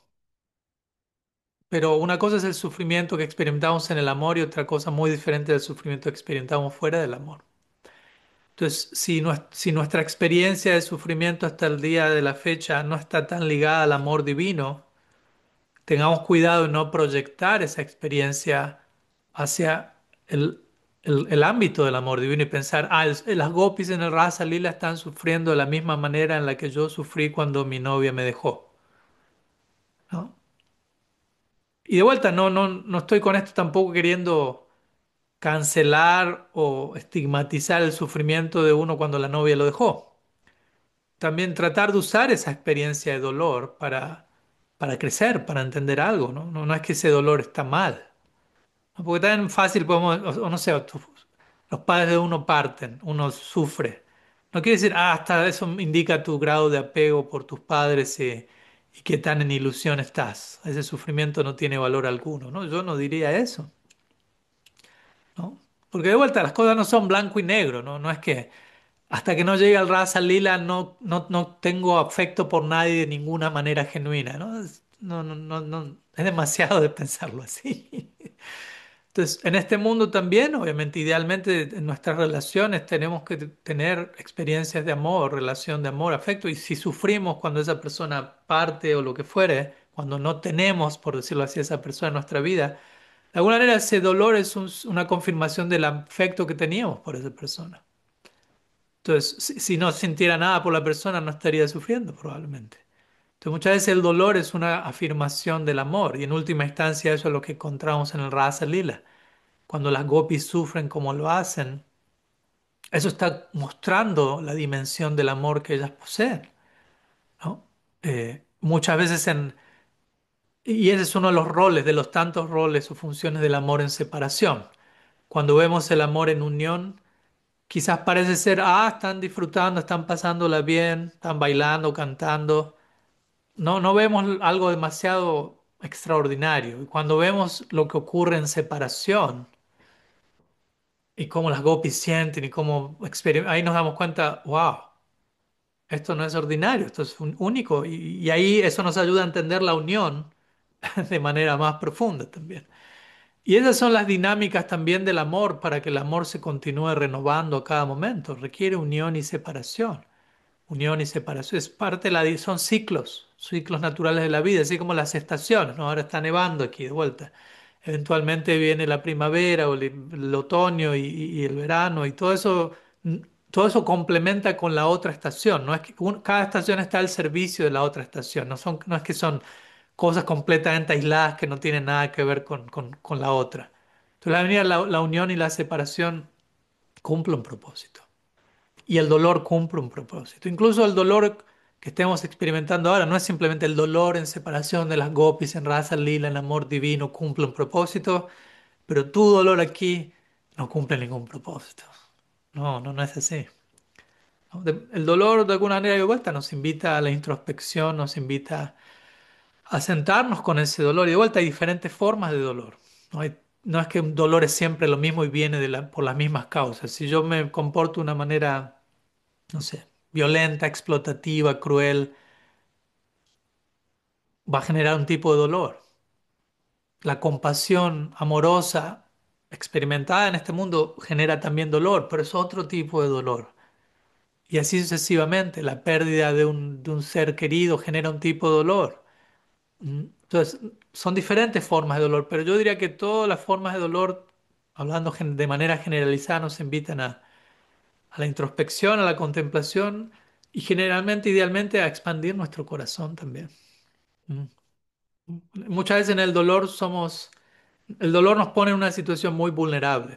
pero una cosa es el sufrimiento que experimentamos en el amor y otra cosa muy diferente del sufrimiento que experimentamos fuera del amor. Entonces, si, nues- si nuestra experiencia de sufrimiento hasta el día de la fecha no está tan ligada al amor divino, tengamos cuidado de no proyectar esa experiencia hacia el, el- el ámbito del amor divino y pensar, ah, el- las gopis en el Rasa Lila están sufriendo de la misma manera en la que yo sufrí cuando mi novia me dejó, ¿no? Y de vuelta, no, no, no estoy con esto tampoco queriendo cancelar o estigmatizar el sufrimiento de uno cuando la novia lo dejó. También tratar de usar esa experiencia de dolor para, para crecer, para entender algo, ¿no? No, no es que ese dolor está mal, ¿no? Porque tan fácil podemos, o, o no sé, tu- los padres de uno parten, uno sufre. No quiere decir, ah, hasta eso indica tu grado de apego por tus padres y, y qué tan en ilusión estás. Ese sufrimiento no tiene valor alguno, ¿no? Yo no diría eso, ¿no? Porque de vuelta las cosas no son blanco y negro, ¿no? No es que Hasta que no llegue al Rasa Lila no, no, no tengo afecto por nadie de ninguna manera genuina, ¿no? Es, no, no, no, no, es demasiado de pensarlo así. Entonces, en este mundo también, obviamente, idealmente en nuestras relaciones tenemos que tener experiencias de amor, relación de amor, afecto, y si sufrimos cuando esa persona parte o lo que fuere, cuando no tenemos, por decirlo así, esa persona en nuestra vida, de alguna manera ese dolor es un- una confirmación del afecto que teníamos por esa persona. Entonces, si, si no sintiera nada por la persona, no estaría sufriendo probablemente. Entonces, muchas veces el dolor es una afirmación del amor, y en última instancia eso es lo que encontramos en el Rasa Lila. Cuando las gopis sufren como lo hacen, eso está mostrando la dimensión del amor que ellas poseen, ¿no? Eh, muchas veces en, y ese es uno de los roles, de los tantos roles o funciones del amor en separación. Cuando vemos el amor en unión, quizás parece ser, ah, están disfrutando, están pasándola bien, están bailando, cantando. No, no vemos algo demasiado extraordinario. Y cuando vemos lo que ocurre en separación, y cómo las gopis sienten y cómo experimentan, ahí nos damos cuenta, wow, esto no es ordinario, esto es un- único. Y, y ahí eso nos ayuda a entender la unión de manera más profunda también. Y esas son las dinámicas también del amor para que el amor se continúe renovando a cada momento. Requiere unión y separación. Unión y separación. Es parte de la, di- son ciclos, ciclos naturales de la vida, así como las estaciones, ¿no? Ahora está nevando aquí de vuelta. Eventualmente viene la primavera o el, el otoño y, y el verano y todo eso, mm, todo eso complementa con la otra estación. No es que un- cada estación está al servicio de la otra estación. No son, no es que son cosas completamente aisladas que no tienen nada que ver con, con- con la otra. Entonces la, venida- la la unión y la separación cumplen un propósito. Y el dolor cumple un propósito. Incluso el dolor que estemos experimentando ahora no es simplemente el dolor en separación de las gopis en Rasa Lila, el amor divino cumple un propósito, pero tu dolor aquí no cumple ningún propósito. No, no, no es así. ¿No? De- El dolor de alguna manera de vuelta nos invita a la introspección, nos invita a sentarnos con ese dolor. Y de vuelta hay diferentes formas de dolor. No hay- no es que un dolor es siempre lo mismo y viene de la- por las mismas causas. Si yo me comporto de una manera, no sé, violenta, explotativa, cruel, va a generar un tipo de dolor. La compasión amorosa experimentada en este mundo genera también dolor, pero es otro tipo de dolor. Y así sucesivamente, la pérdida de un, de un ser querido genera un tipo de dolor. Mm, Entonces, son diferentes formas de dolor, pero yo diría que todas las formas de dolor, hablando gen- de manera generalizada, nos invitan a, a la introspección, a la contemplación y generalmente, idealmente, a expandir nuestro corazón también. Mm. Muchas veces en el dolor somos, el dolor nos pone en una situación muy vulnerable,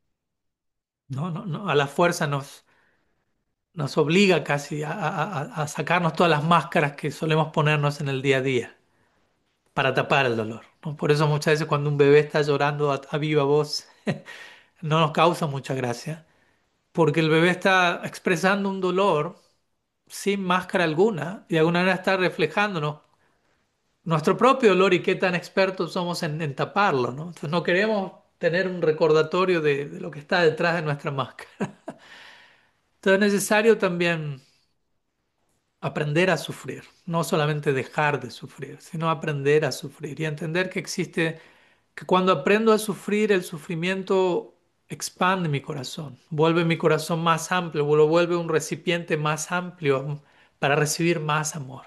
¿no? No, no, a la fuerza nos, nos obliga casi a, a- a- a sacarnos todas las máscaras que solemos ponernos en el día a día para tapar el dolor, ¿no? Por eso muchas veces cuando un bebé está llorando a, a viva voz, no nos causa mucha gracia, porque el bebé está expresando un dolor sin máscara alguna y de alguna manera está reflejándonos nuestro propio dolor y qué tan expertos somos en, en taparlo, ¿no? Entonces no queremos tener un recordatorio de, de lo que está detrás de nuestra máscara. Entonces es necesario también aprender a sufrir, no solamente dejar de sufrir, sino aprender a sufrir y entender que existe, que cuando aprendo a sufrir, el sufrimiento expande mi corazón, vuelve mi corazón más amplio, lo vuelve un recipiente más amplio para recibir más amor.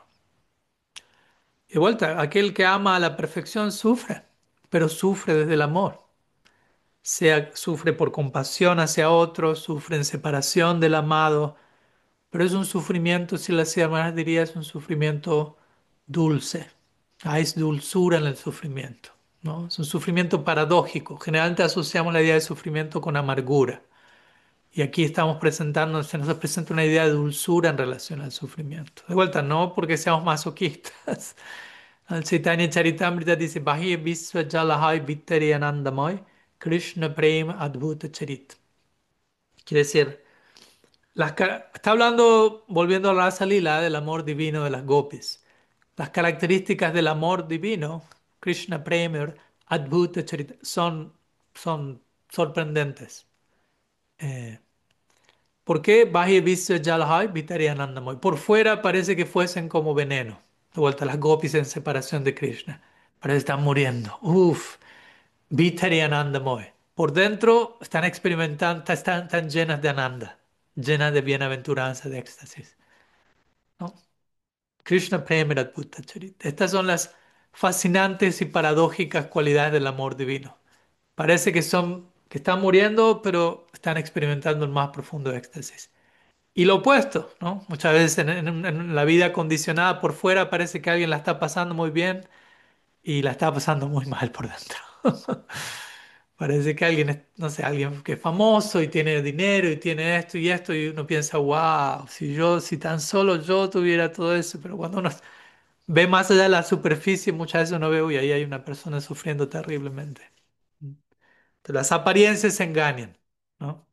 Y de vuelta, aquel que ama a la perfección sufre, pero sufre desde el amor. Sea, sufre por compasión hacia otros, sufre en separación del amado, pero es un sufrimiento, si las hermanas diría, es un sufrimiento dulce. Hay dulzura en el sufrimiento, ¿no? Es un sufrimiento paradójico. Generalmente asociamos la idea de sufrimiento con amargura. Y aquí estamos presentando, se nos presenta una idea de dulzura en relación al sufrimiento. De vuelta, no porque seamos masoquistas. El Chaitanya Charitamrita dice, Bahir Visva Jalahai Vittari Anandamay, Krishna Prema Adbhuta Charit. Quiere decir, las, ca- está hablando, volviendo a la Rasa Lila, del amor divino de las gopis. Las características del amor divino, Krishna Prema Adbhuta Charit, son, son sorprendentes. Eh, ¿Por qué Bahi Visya Jalhai Vitariyanandamoy? Por fuera parece que fuesen como veneno. De vuelta, las gopis en separación de Krishna. Parece que están muriendo. Uf, Vitariyanandamoy. Por dentro están experimentando, están, están llenas de ananda, llenas de bienaventuranza, de éxtasis. ¿No? Krishna Premadat Bhutta Charita. Estas son las fascinantes y paradójicas cualidades del amor divino. Parece que son, que están muriendo, pero están experimentando el más profundo éxtasis. Y lo opuesto, ¿no? Muchas veces en, en- en la vida condicionada por fuera parece que alguien la está pasando muy bien y la está pasando muy mal por dentro. Parece que alguien es, no sé, alguien que es famoso y tiene dinero y tiene esto y esto y uno piensa, wow, si yo, si tan solo yo tuviera todo eso, pero cuando uno ve más allá de la superficie, muchas veces uno ve, uy, ahí hay una persona sufriendo terriblemente. Entonces, las apariencias engañan, ¿no?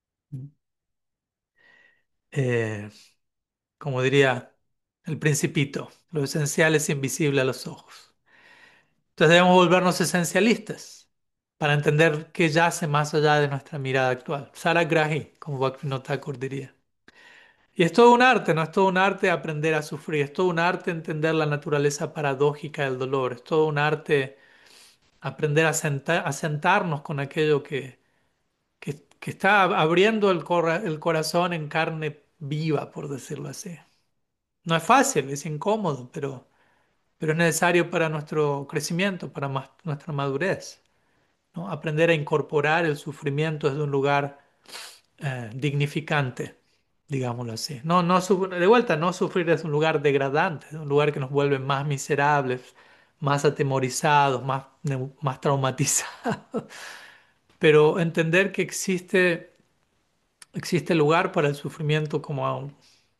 Eh, Como diría el Principito, lo esencial es invisible a los ojos. Entonces debemos volvernos esencialistas para entender qué yace más allá de nuestra mirada actual. Saragrahi, como Bhaktivinoda Thakur diría. Y es todo un arte, ¿no? Es todo un arte aprender a sufrir, es todo un arte entender la naturaleza paradójica del dolor, es todo un arte aprender a, senta- a sentarnos con aquello que, que, que está abriendo el, cora- el corazón en carne viva, por decirlo así. No es fácil, es incómodo, pero, pero es necesario para nuestro crecimiento, para más- nuestra madurez, ¿no? Aprender a incorporar el sufrimiento desde un lugar eh, dignificante, digámoslo así. No, no, su- de vuelta, no sufrir desde un lugar degradante, de un lugar que nos vuelve más miserables, más atemorizados, más, neu- más traumatizados. Pero entender que existe, existe lugar para el sufrimiento como, un-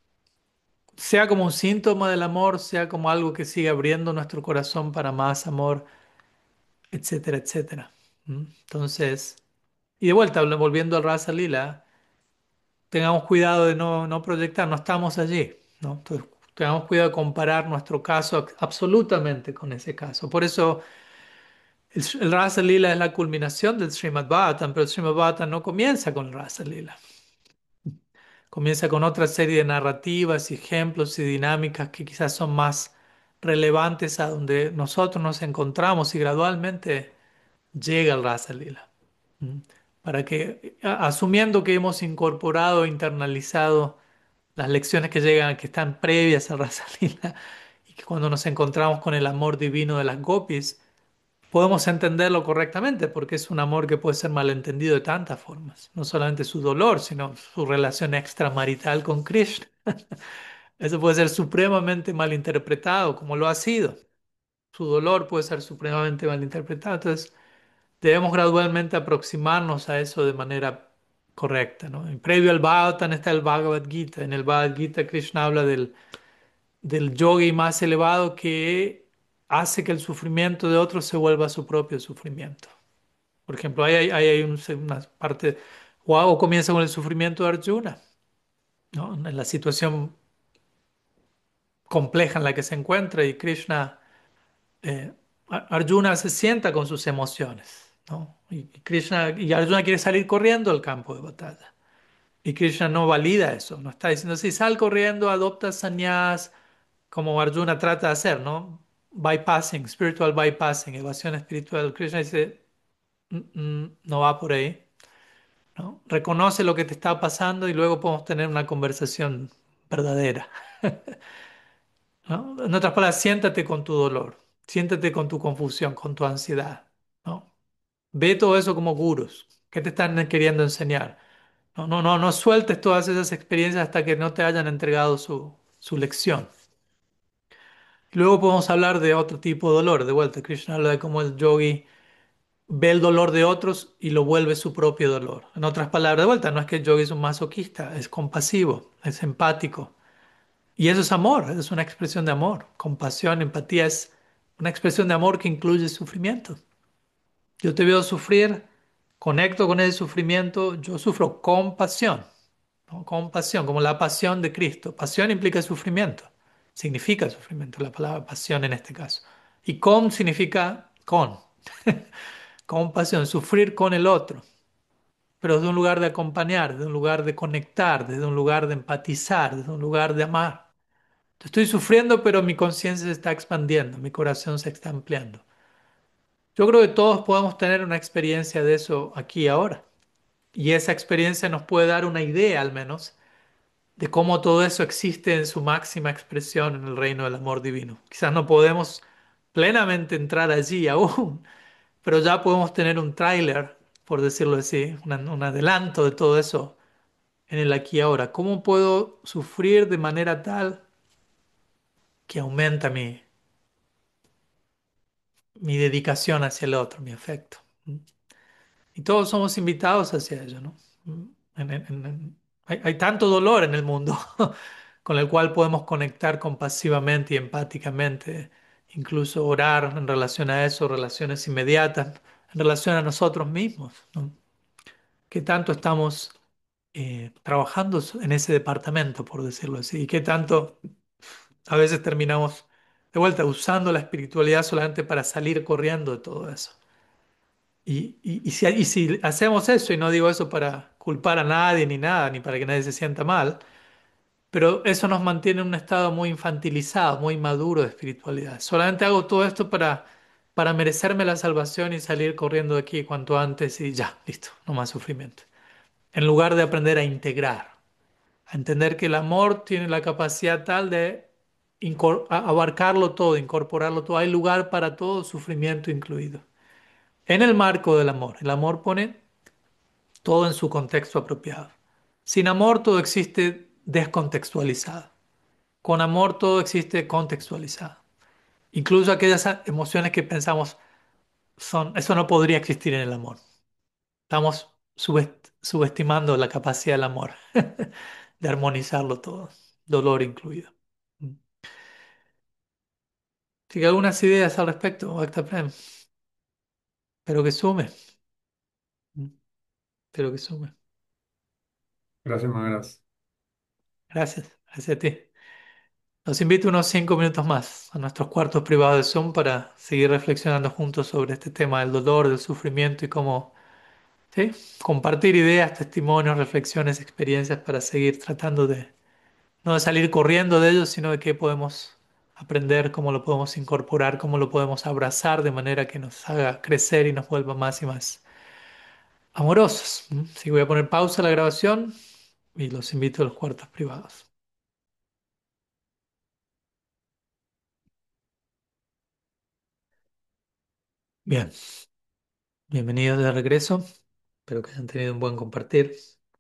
sea como un síntoma del amor, sea como algo que sigue abriendo nuestro corazón para más amor, etcétera, etcétera. ¿Mm? Entonces, y de vuelta, habla- volviendo al Rasa Lila, tengamos cuidado de no, no proyectar, no estamos allí, ¿no? Entonces, tengamos cuidado de comparar nuestro caso absolutamente con ese caso. Por eso, el, el Rasa Lila es la culminación del Srimad Bhattan, pero el Srimad Bhattan no comienza con el Rasa Lila. Comienza con otra serie de narrativas y ejemplos y dinámicas que quizás son más relevantes a donde nosotros nos encontramos y gradualmente llega el Rasa Lila. ¿Mm? Para que, a- asumiendo que hemos incorporado e internalizado las lecciones que llegan, que están previas al Rasa Lila, y que cuando nos encontramos con el amor divino de las gopis, podemos entenderlo correctamente, porque es un amor que puede ser malentendido de tantas formas. No solamente su dolor, sino su relación extramarital con Krishna. Eso puede ser supremamente malinterpretado, como lo ha sido. Su dolor puede ser supremamente malinterpretado. Entonces, debemos gradualmente aproximarnos a eso de manera correcta, ¿no? Y previo al Bhagavatam está el Bhagavad Gita. En el Bhagavad Gita, Krishna habla del, del yogi más elevado que hace que el sufrimiento de otros se vuelva su propio sufrimiento. Por ejemplo, ahí hay, ahí hay un- una parte, o o comienza con el sufrimiento de Arjuna, ¿no? En la situación compleja en la que se encuentra y Krishna, eh, Ar- Arjuna se sienta con sus emociones, ¿no? Y y Krishna, y Arjuna quiere salir corriendo al campo de batalla. Y Krishna no valida eso, no está diciendo, si sal corriendo, adopta sannyas, como Arjuna trata de hacer, ¿no? Bypassing, spiritual bypassing, evasión espiritual. Krishna dice, "Mm, mm, no va por ahí. ¿No? Reconoce lo que te está pasando y luego podemos tener una conversación verdadera, ¿no? En otras palabras, siéntate con tu dolor, siéntate con tu confusión, con tu ansiedad, ¿no? Ve todo eso como gurús. ¿Qué te están queriendo enseñar? No, no, no, no sueltes todas esas experiencias hasta que no te hayan entregado su, su lección. Luego podemos hablar de otro tipo de dolor. De vuelta, Krishna habla de cómo el yogi ve el dolor de otros y lo vuelve su propio dolor. En otras palabras, de vuelta, no es que el yogi es un masoquista, es compasivo, es empático. Y eso es amor, eso es una expresión de amor. Compasión, empatía es una expresión de amor que incluye sufrimiento. Yo te veo sufrir, conecto con el sufrimiento, yo sufro compasión, ¿no? Compasión, como la pasión de Cristo. Pasión implica sufrimiento, significa sufrimiento, la palabra pasión en este caso. Y con significa con. Compasión, sufrir con el otro. pero desde un lugar de acompañar, desde un lugar de conectar, desde un lugar de empatizar, desde un lugar de amar. Estoy sufriendo, pero mi conciencia se está expandiendo, mi corazón se está ampliando. Yo creo que todos podemos tener una experiencia de eso aquí y ahora. Y esa experiencia nos puede dar una idea, al menos, de cómo todo eso existe en su máxima expresión en el reino del amor divino. Quizás no podemos plenamente entrar allí aún, pero ya podemos tener un tráiler, por decirlo así, un, un adelanto de todo eso en el aquí y ahora. ¿Cómo puedo sufrir de manera tal que aumenta mi, mi dedicación hacia el otro, mi afecto? ¿Mm? Y todos somos invitados hacia ello, ¿no? ¿Mm? En- en- en- hay, hay tanto dolor en el mundo con el cual podemos conectar compasivamente y empáticamente, incluso orar en relación a eso, relaciones inmediatas, en relación a nosotros mismos, ¿no? ¿Qué tanto estamos eh, trabajando en ese departamento, por decirlo así? ¿Y qué tanto a veces terminamos de vuelta usando la espiritualidad solamente para salir corriendo de todo eso? Y, y, y si, y si hacemos eso, y no digo eso para culpar a nadie ni nada, ni para que nadie se sienta mal, pero eso nos mantiene en un estado muy infantilizado, muy maduro de espiritualidad. Solamente hago todo esto para, para merecerme la salvación y salir corriendo de aquí cuanto antes y ya, listo, no más sufrimiento. En lugar de aprender a integrar, a entender que el amor tiene la capacidad tal de incor- a- abarcarlo todo, incorporarlo todo. Hay lugar para todo, sufrimiento incluido. En el marco del amor, el amor pone todo en su contexto apropiado. Sin amor todo existe descontextualizado. Con amor todo existe contextualizado. Incluso aquellas a- emociones que pensamos son, eso no podría existir en el amor. Estamos subest- subestimando la capacidad del amor de armonizarlo todo, dolor incluido. Mm. Así que algunas ideas al respecto, Bhakta Prem. Espero que sume. Mm. Espero que sume. Gracias, Magras. Gracias. Gracias a ti. Los invito unos cinco minutos más a nuestros cuartos privados de Zoom para seguir reflexionando juntos sobre este tema del dolor, del sufrimiento y cómo, ¿sí? Compartir ideas, testimonios, reflexiones, experiencias para seguir tratando de no de salir corriendo de ellos, sino de qué podemos aprender, cómo lo podemos incorporar, cómo lo podemos abrazar de manera que nos haga crecer y nos vuelva más y más amorosos. ¿Mm? Así que voy a poner pausa a la grabación y los invito a los cuartos privados. Bien, bienvenidos de regreso. Espero que hayan tenido un buen compartir.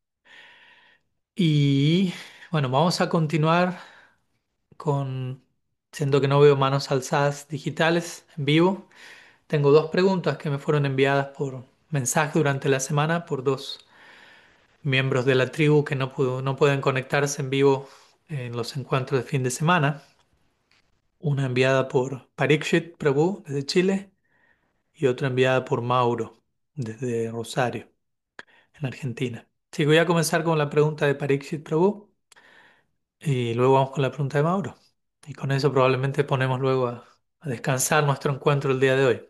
Y bueno, vamos a continuar con, siendo que no veo manos alzadas digitales en vivo. Tengo dos preguntas que me fueron enviadas por mensaje durante la semana por dos miembros de la tribu que no, pudo- no pueden conectarse en vivo en los encuentros de fin de semana. Una enviada por Parikshit Prabhu desde Chile y otra enviada por Mauro desde Rosario, en Argentina. Así que voy a comenzar con la pregunta de Parikshit Prabhu y luego vamos con la pregunta de Mauro. Y con eso probablemente ponemos luego a, a descansar nuestro encuentro el día de hoy.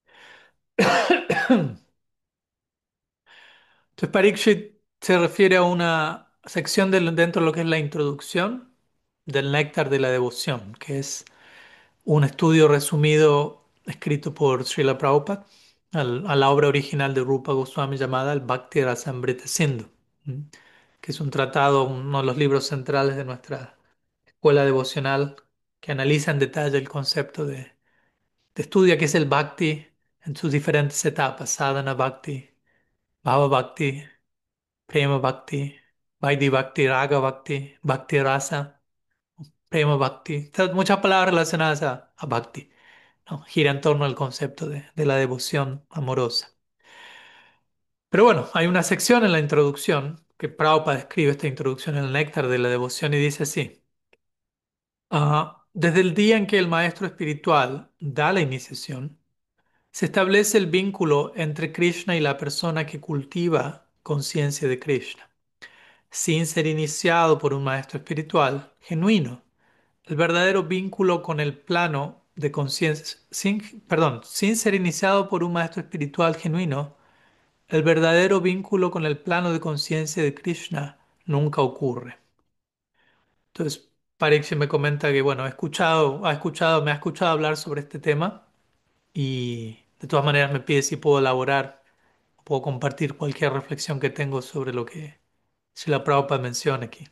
Entonces, Parikshit se refiere a una sección del- dentro de lo que es la introducción del néctar de la devoción, que es un estudio resumido escrito por Srila Prabhupada al- a la obra original de Rupa Goswami llamada el Bhakti Rasamrita Sindhu, ¿m? Que es un tratado, uno de los libros centrales de nuestra escuela devocional que analiza en detalle el concepto de, de estudia que es el Bhakti en sus diferentes etapas, sadhana Bhakti, Bhava Bhakti, Prema Bhakti, Vaidhi Bhakti, Raga Bhakti, Bhakti Rasa, Prema Bhakti. Estas muchas palabras relacionadas a, a Bhakti, ¿no? Gira en torno al concepto de, de la devoción amorosa. Pero bueno, hay una sección en la introducción que Prabhupada describe esta introducción en el néctar de la devoción y dice así. Ah, desde el día en que el maestro espiritual da la iniciación, se establece el vínculo entre Krishna y la persona que cultiva conciencia de Krishna. Sin ser iniciado por un maestro espiritual genuino, el verdadero vínculo con el plano de conciencia, sin, perdón, sin ser iniciado por un maestro espiritual genuino, el verdadero vínculo con el plano de conciencia de Krishna nunca ocurre. Entonces, Pariksit me comenta que, bueno, he escuchado, ha escuchado, me ha escuchado hablar sobre este tema y de todas maneras me pide si puedo elaborar, puedo compartir cualquier reflexión que tengo sobre lo que Srila Prabhupada menciona aquí.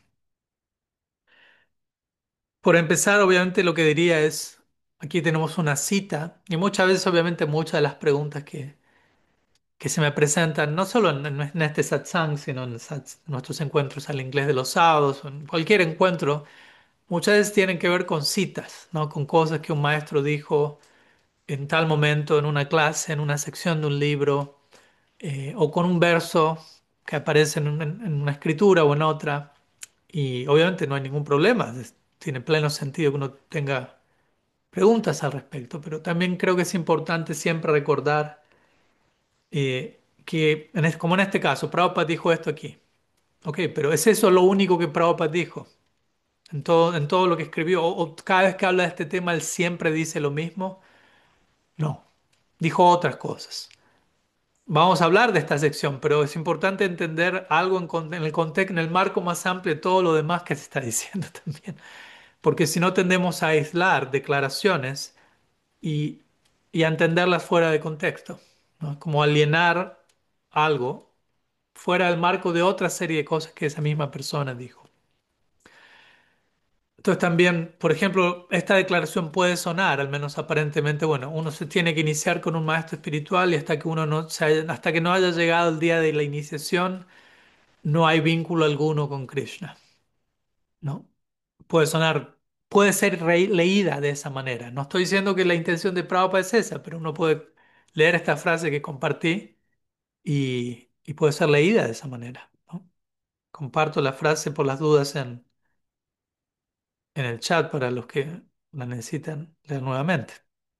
Por empezar, obviamente lo que diría es, aquí tenemos una cita y muchas veces, obviamente, muchas de las preguntas que, que se me presentan, no solo en, en este satsang, sino en sats- nuestros encuentros al inglés de los sábados o en cualquier encuentro, muchas veces tienen que ver con citas, ¿no? Con cosas que un maestro dijo en tal momento, en una clase, en una sección de un libro, eh, o con un verso que aparece en, un- en una escritura o en otra. Y obviamente no hay ningún problema, es- tiene pleno sentido que uno tenga preguntas al respecto, pero también creo que es importante siempre recordar eh, que, en es- como en este caso, Prabhupada dijo esto aquí. Ok, pero ¿es eso lo único que Prabhupada dijo? En todo, en todo lo que escribió, o, o cada vez que habla de este tema, él siempre dice lo mismo. No, dijo otras cosas. Vamos a hablar de esta sección, pero es importante entender algo en, con- en el contexto, en el marco más amplio de todo lo demás que se está diciendo también. Porque si no tendemos a aislar declaraciones y, y a entenderlas fuera de contexto, ¿no? Como alienar algo fuera del marco de otra serie de cosas que esa misma persona dijo. Entonces también, por ejemplo, esta declaración puede sonar, al menos aparentemente, bueno, uno se tiene que iniciar con un maestro espiritual y hasta que uno no se haya- hasta que no haya llegado el día de la iniciación, no hay vínculo alguno con Krishna, ¿no? Puede sonar, puede ser re- leída de esa manera. No estoy diciendo que la intención de Prabhupada es esa, pero uno puede leer esta frase que compartí y, y puede ser leída de esa manera, ¿no? Comparto la frase por las dudas en, en el chat para los que la necesitan leer nuevamente.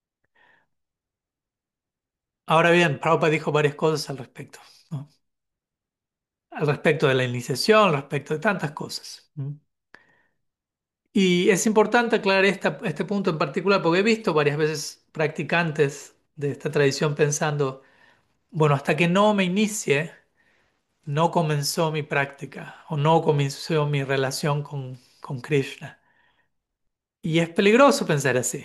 Ahora bien, Prabhupada dijo varias cosas al respecto, ¿no? Al respecto de la iniciación, al respecto de tantas cosas. ¿No? Y es importante aclarar esta- este punto en particular porque he visto varias veces practicantes de esta tradición pensando, bueno, hasta que no me inicie, no comenzó mi práctica o no comenzó mi relación con, con Krishna. Y es peligroso pensar así,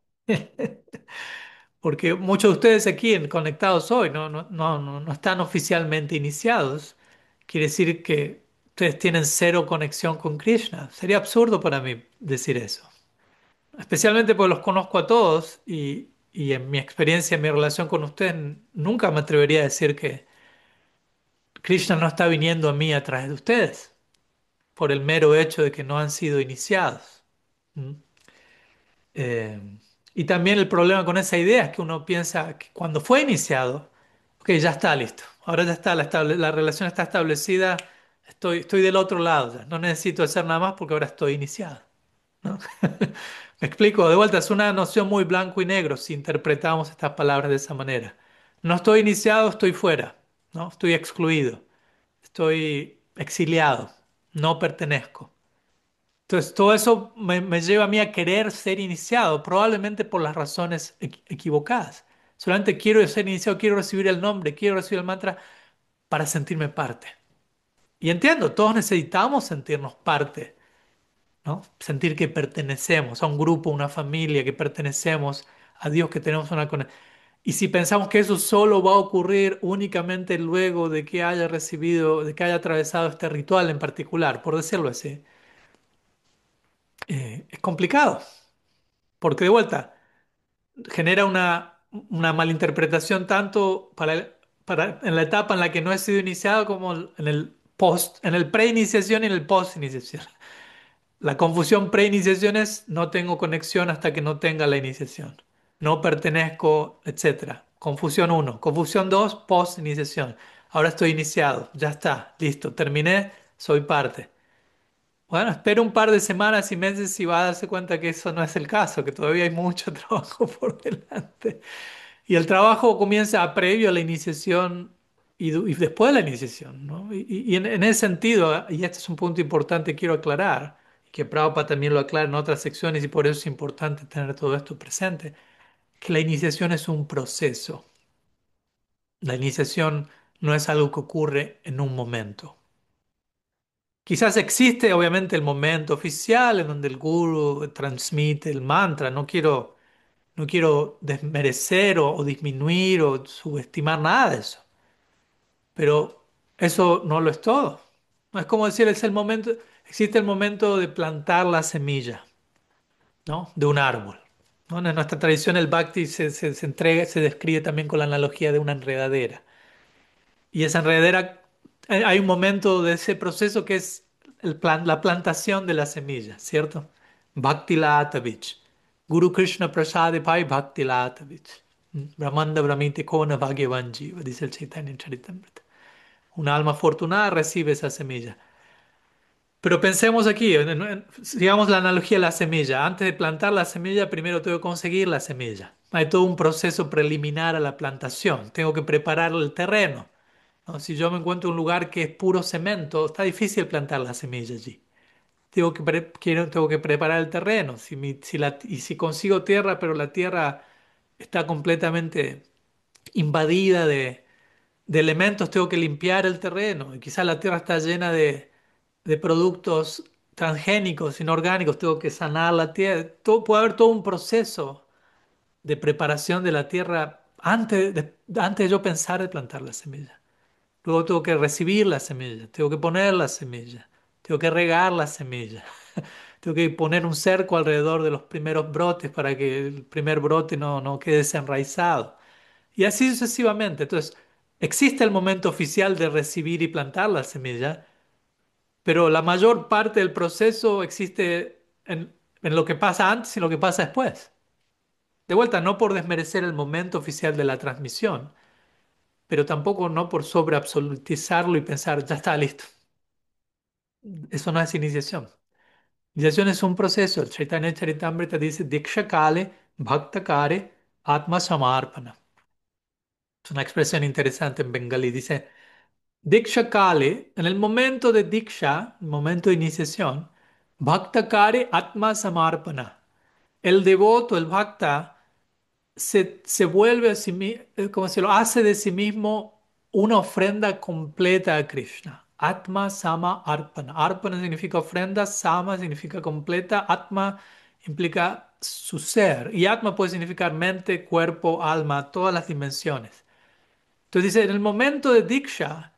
porque muchos de ustedes aquí en- conectados hoy no, no, no, no, no están oficialmente iniciados. Quiere decir que ustedes tienen cero conexión con Krishna. Sería absurdo para mí decir eso. Especialmente porque los conozco a todos y, y en mi experiencia, en mi relación con ustedes, nunca me atrevería a decir que Krishna no está viniendo a mí a través de ustedes por el mero hecho de que no han sido iniciados. ¿Mm? Eh, y también el problema con esa idea es que uno piensa que cuando fue iniciado, ok, ya está listo, ahora ya está, la, estable- la relación está establecida, estoy, estoy del otro lado, ya, no necesito hacer nada más porque ahora estoy iniciado. ¿No? Me explico, de vuelta, es una noción muy blanco y negro si interpretamos estas palabras de esa manera. No estoy iniciado, estoy fuera, ¿no? Estoy excluido, estoy exiliado, no pertenezco. Entonces, todo eso me, me lleva a mí a querer ser iniciado, probablemente por las razones equi- equivocadas. Solamente quiero ser iniciado, quiero recibir el nombre, quiero recibir el mantra para sentirme parte. Y entiendo, todos necesitamos sentirnos parte, ¿no? Sentir que pertenecemos a un grupo, una familia, que pertenecemos a Dios, que tenemos una conexión. Y si pensamos que eso solo va a ocurrir únicamente luego de que haya recibido, de que haya atravesado este ritual en particular, por decirlo así, eh, es complicado, porque de vuelta genera una, una malinterpretación tanto para, el- para en la etapa en la que no he sido iniciado como en el post, en el pre-iniciación y en el post-iniciación. La confusión pre-iniciación es no tengo conexión hasta que no tenga la iniciación. No pertenezco, etcétera. Confusión uno. Confusión dos, post-iniciación. Ahora estoy iniciado. Ya está. Listo. Terminé. Soy parte. Bueno, espero un par de semanas y meses y va a darse cuenta que eso no es el caso, que todavía hay mucho trabajo por delante. Y el trabajo comienza a previo a la iniciación y, du- y después de la iniciación, ¿no? Y, y- y en, en ese sentido, y este es un punto importante que quiero aclarar, y que Prabhupada también lo aclara en otras secciones y por eso es importante tener todo esto presente, que la iniciación es un proceso. La iniciación no es algo que ocurre en un momento. Quizás existe obviamente el momento oficial en donde el guru transmite el mantra. No quiero, no quiero desmerecer o, o disminuir o subestimar nada de eso. Pero eso no lo es todo. No es como decir, es el momento, existe el momento de plantar la semilla, ¿no? De un árbol, ¿no? En nuestra tradición el bhakti se, se, se entrega, se describe también con la analogía de una enredadera. Y esa enredadera, hay hay un momento de ese proceso que es el plan- la plantación de la semilla, ¿cierto? Bhakti Latavich. Guru Krishna Prasade Pai Bhakti Latavich. Brahmanda Brahmite Kona Bhagyavan Jiva, dice el Chaitanya Charitamrita. Un alma afortunada recibe esa semilla. Pero pensemos aquí, en- en- sigamos la analogía de la semilla. Antes de plantar la semilla, primero tengo que conseguir la semilla. Hay todo un proceso preliminar a la plantación. Tengo que preparar el terreno, ¿no? Si yo me encuentro en un lugar que es puro cemento, está difícil plantar la semilla allí. Tengo que, pre- quiero- tengo que preparar el terreno. Si mi- si la- y si consigo tierra, pero la tierra está completamente invadida de, de elementos, tengo que limpiar el terreno. Y quizás la tierra está llena de, de productos transgénicos, inorgánicos, tengo que sanar la tierra. Todo, puede haber todo un proceso de preparación de la tierra antes de, antes de yo pensar de plantar la semilla. Luego tengo que recibir la semilla, tengo que poner la semilla, tengo que regar la semilla, tengo que poner un cerco alrededor de los primeros brotes para que el primer brote no, no quede desenraizado. Y así sucesivamente. Entonces, existe el momento oficial de recibir y plantar la semilla, pero la mayor parte del proceso existe en, en lo que pasa antes y lo que pasa después. De vuelta, no por desmerecer el momento oficial de la transmisión, pero tampoco no por sobreabsolutizarlo y pensar, ya está listo. Eso no es iniciación. Iniciación es un proceso. El Chaitanya Charitamrita dice, Diksha Kale, Bhakta Kare, Atma Samarpana. Es una expresión interesante en bengalí. Dice, Diksha Kale, en el momento de Diksha, el momento de iniciación, Bhakta Kare, Atma Samarpana. El devoto, el Bhakta, se, se vuelve a sí mismo, como se lo hace de sí mismo una ofrenda completa a Krishna. Atma Sama Arpana. Arpana significa ofrenda, Sama significa completa, Atma implica su ser. Y Atma puede significar mente, cuerpo, alma, todas las dimensiones. Entonces dice, en el momento de Diksha,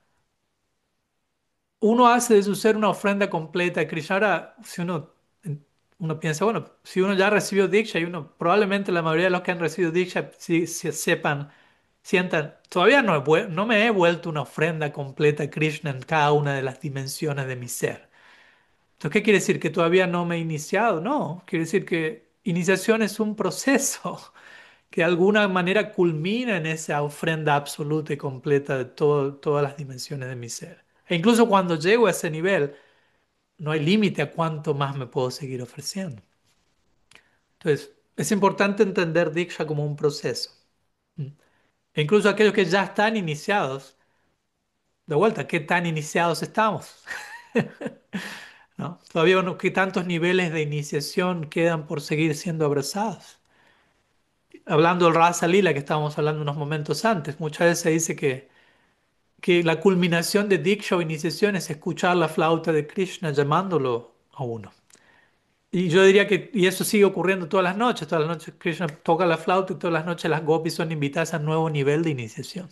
uno hace de su ser una ofrenda completa a Krishna. Ahora, si uno, uno piensa, bueno, si uno ya recibió Diksha y uno, probablemente la mayoría de los que han recibido Diksha sí, sí sepan, sientan, todavía no, he vuel- no me he vuelto una ofrenda completa a Krishna en cada una de las dimensiones de mi ser. Entonces, ¿qué quiere decir? ¿Que todavía no me he iniciado? No, quiere decir que iniciación es un proceso que de alguna manera culmina en esa ofrenda absoluta y completa de todo- todas las dimensiones de mi ser. E incluso cuando llego a ese nivel, no hay límite a cuánto más me puedo seguir ofreciendo. Entonces, es importante entender Diksha como un proceso. ¿Mm? E incluso aquellos que ya están iniciados, de vuelta, ¿qué tan iniciados estamos? ¿No? Todavía no, ¿qué tantos niveles de iniciación quedan por seguir siendo abrazados? Hablando del Rasa Lila que estábamos hablando unos momentos antes, muchas veces se dice que que la culminación de Diksha o iniciación es escuchar la flauta de Krishna llamándolo a uno. Y yo diría que, y eso sigue ocurriendo todas las noches, todas las noches Krishna toca la flauta y todas las noches las gopis son invitadas a un nuevo nivel de iniciación,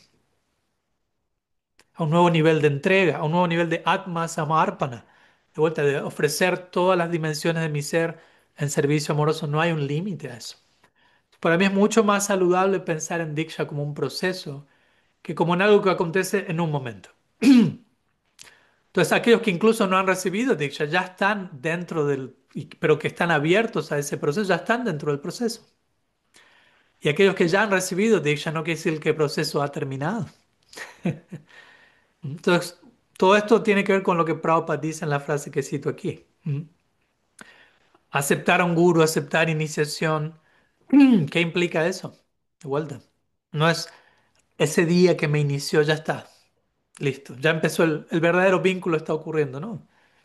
a un nuevo nivel de entrega, a un nuevo nivel de Atma Samarpana, de vuelta, de ofrecer todas las dimensiones de mi ser en servicio amoroso, no hay un límite a eso. Para mí es mucho más saludable pensar en Diksha como un proceso que como en algo que acontece en un momento. Entonces, aquellos que incluso no han recibido Diksha ya están dentro del, y- pero que están abiertos a ese proceso, ya están dentro del proceso. Y aquellos que ya han recibido Diksha no quiere decir que el proceso ha terminado. Entonces, todo esto tiene que ver con lo que Prabhupada dice en la frase que cito aquí. ¿Mm? Aceptar a un guru, aceptar iniciación. ¿Qué implica eso? De vuelta. No es ese día que me inició, ya está, listo, ya empezó el, el verdadero vínculo está ocurriendo, ¿no?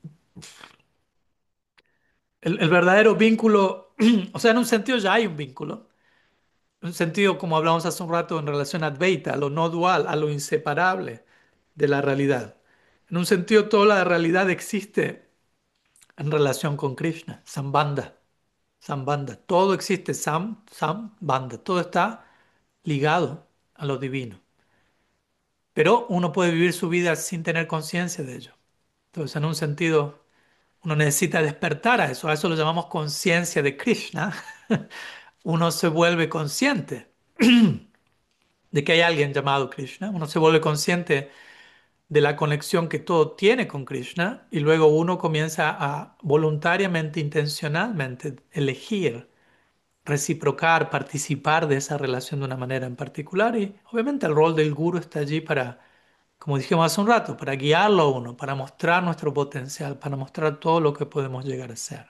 El, el verdadero vínculo, o sea, en un sentido ya hay un vínculo, en un sentido como hablamos hace un rato en relación a Advaita, a lo no dual, a lo inseparable. de la realidad. En un sentido, toda la realidad existe en relación con Krishna, Sambandha, Sambandha. Todo existe, Sam, Sambandha. Todo está ligado a lo divino. Pero uno puede vivir su vida sin tener conciencia de ello. Entonces, en un sentido, uno necesita despertar a eso. A eso lo llamamos conciencia de Krishna. Uno se vuelve consciente de que hay alguien llamado Krishna. Uno se vuelve consciente de la conexión que todo tiene con Krishna y luego uno comienza a voluntariamente, intencionalmente elegir, reciprocar, participar de esa relación de una manera en particular y obviamente el rol del guru está allí para, como dijimos hace un rato, para guiarlo a uno, para mostrar nuestro potencial, para mostrar todo lo que podemos llegar a ser.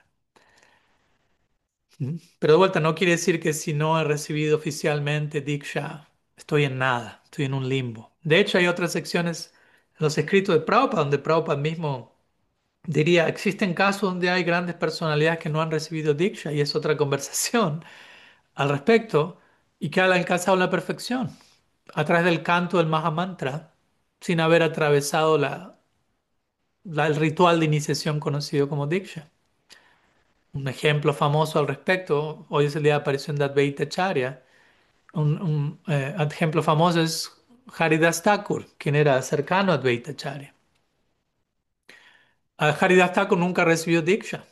¿Mm? Pero de vuelta, no quiere decir que si no he recibido oficialmente Diksha, estoy en nada, estoy en un limbo. De hecho, hay otras secciones en los escritos de Prabhupada donde Prabhupada mismo diría, existen casos donde hay grandes personalidades que no han recibido Diksha y es otra conversación al respecto y que han alcanzado la perfección a través del canto del Mahamantra sin haber atravesado la, la- el ritual de iniciación conocido como Diksha. Un ejemplo famoso al respecto, hoy es el día de aparición de Advaita Acharya. Un, un, eh, ejemplo famoso es Haridas Thakur, quien era cercano a Advaita Acharya. A Haridas Thakur nunca recibió Diksha.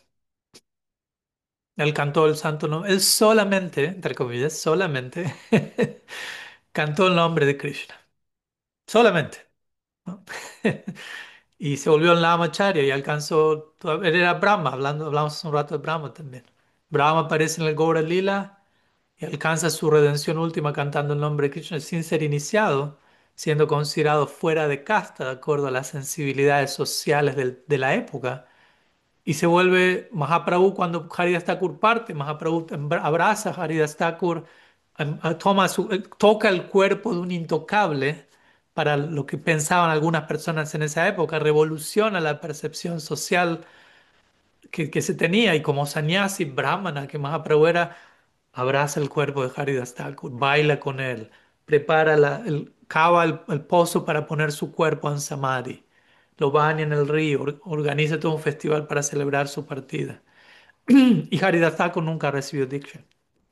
Él cantó el santo nombre. Él solamente, entre comillas, solamente cantó el nombre de Krishna. Solamente. ¿No? Y se volvió el Namacharya y alcanzó. Él era Brahma, hablando, hablamos hace un rato de Brahma también. Brahma aparece en el Gaura Lila y alcanza su redención última cantando el nombre de Krishna sin ser iniciado, siendo considerado fuera de casta de acuerdo a las sensibilidades sociales del- de la época. Y se vuelve Mahaprabhu cuando Haridas Thakur parte. Mahaprabhu embra- abraza a Haridas Thakur, em, eh, toma su- eh, toca el cuerpo de un intocable para lo que pensaban algunas personas en esa época, revoluciona la percepción social que, que se tenía y como sannyasi brahmana que Mahaprabhu era, abraza el cuerpo de Haridas Thakur, baila con él, prepara la, el, cava el, el pozo para poner su cuerpo en samadhi, lo baña en el río, or- organiza todo un festival para celebrar su partida. Y Haridas Thakur nunca recibió Diksha.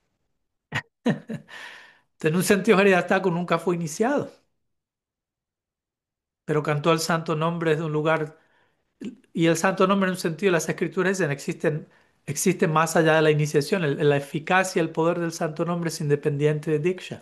En un sentido, Haridas Thakur nunca fue iniciado, pero cantó el santo nombre de un lugar. Y el santo nombre en un sentido, las escrituras dicen, existen, existen más allá de la iniciación. El- la eficacia, el poder del santo nombre es independiente de Diksha.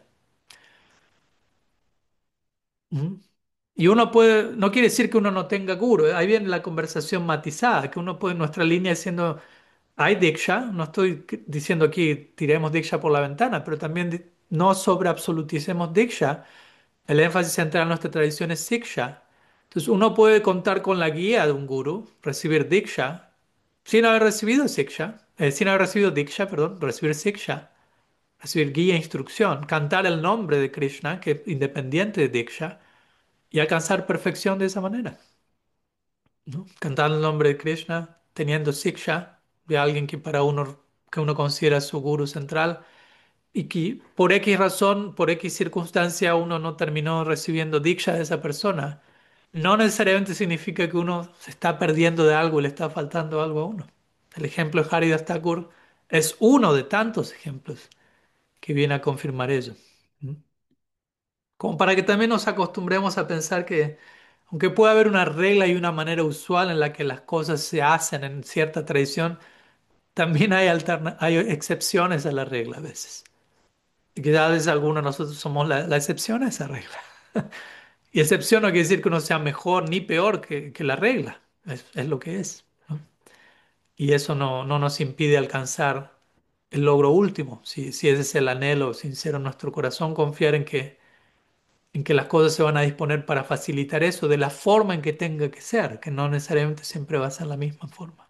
Ujú. Y uno puede, no quiere decir que uno no tenga guru, ¿eh? Ahí viene la conversación matizada, que uno puede, nuestra línea diciendo, hay Diksha, no estoy c- diciendo aquí tiremos Diksha por la ventana, pero también di- no sobreabsoluticemos Diksha. El énfasis central en nuestra tradición es Siksha. Entonces uno puede contar con la guía de un guru, recibir Diksha, sin haber recibido Siksha, eh, sin haber recibido Diksha, perdón, recibir Siksha, recibir guía e instrucción, cantar el nombre de Krishna, que es independiente de Diksha, y alcanzar perfección de esa manera, ¿no? Cantar el nombre de Krishna, teniendo Siksha de alguien que para uno, que uno considera su guru central, y que por X razón, por X circunstancia, uno no terminó recibiendo diksha de esa persona, no necesariamente significa que uno se está perdiendo de algo y le está faltando algo a uno. El ejemplo de Haridas Thakur es uno de tantos ejemplos que viene a confirmar ello. ¿Mm? Como para que también nos acostumbremos a pensar que, aunque pueda haber una regla y una manera usual en la que las cosas se hacen en cierta tradición, también hay, alterna- hay excepciones a la regla a veces. Y quizás a veces algunos de nosotros somos la, la excepción a esa regla. Y excepción no quiere decir que uno sea mejor ni peor que, que la regla. Es, es lo que es, ¿no? Y eso no, no nos impide alcanzar el logro último. Si, si ese es el anhelo sincero en nuestro corazón, confiar en que, en que las cosas se van a disponer para facilitar eso de la forma en que tenga que ser, que no necesariamente siempre va a ser la misma forma.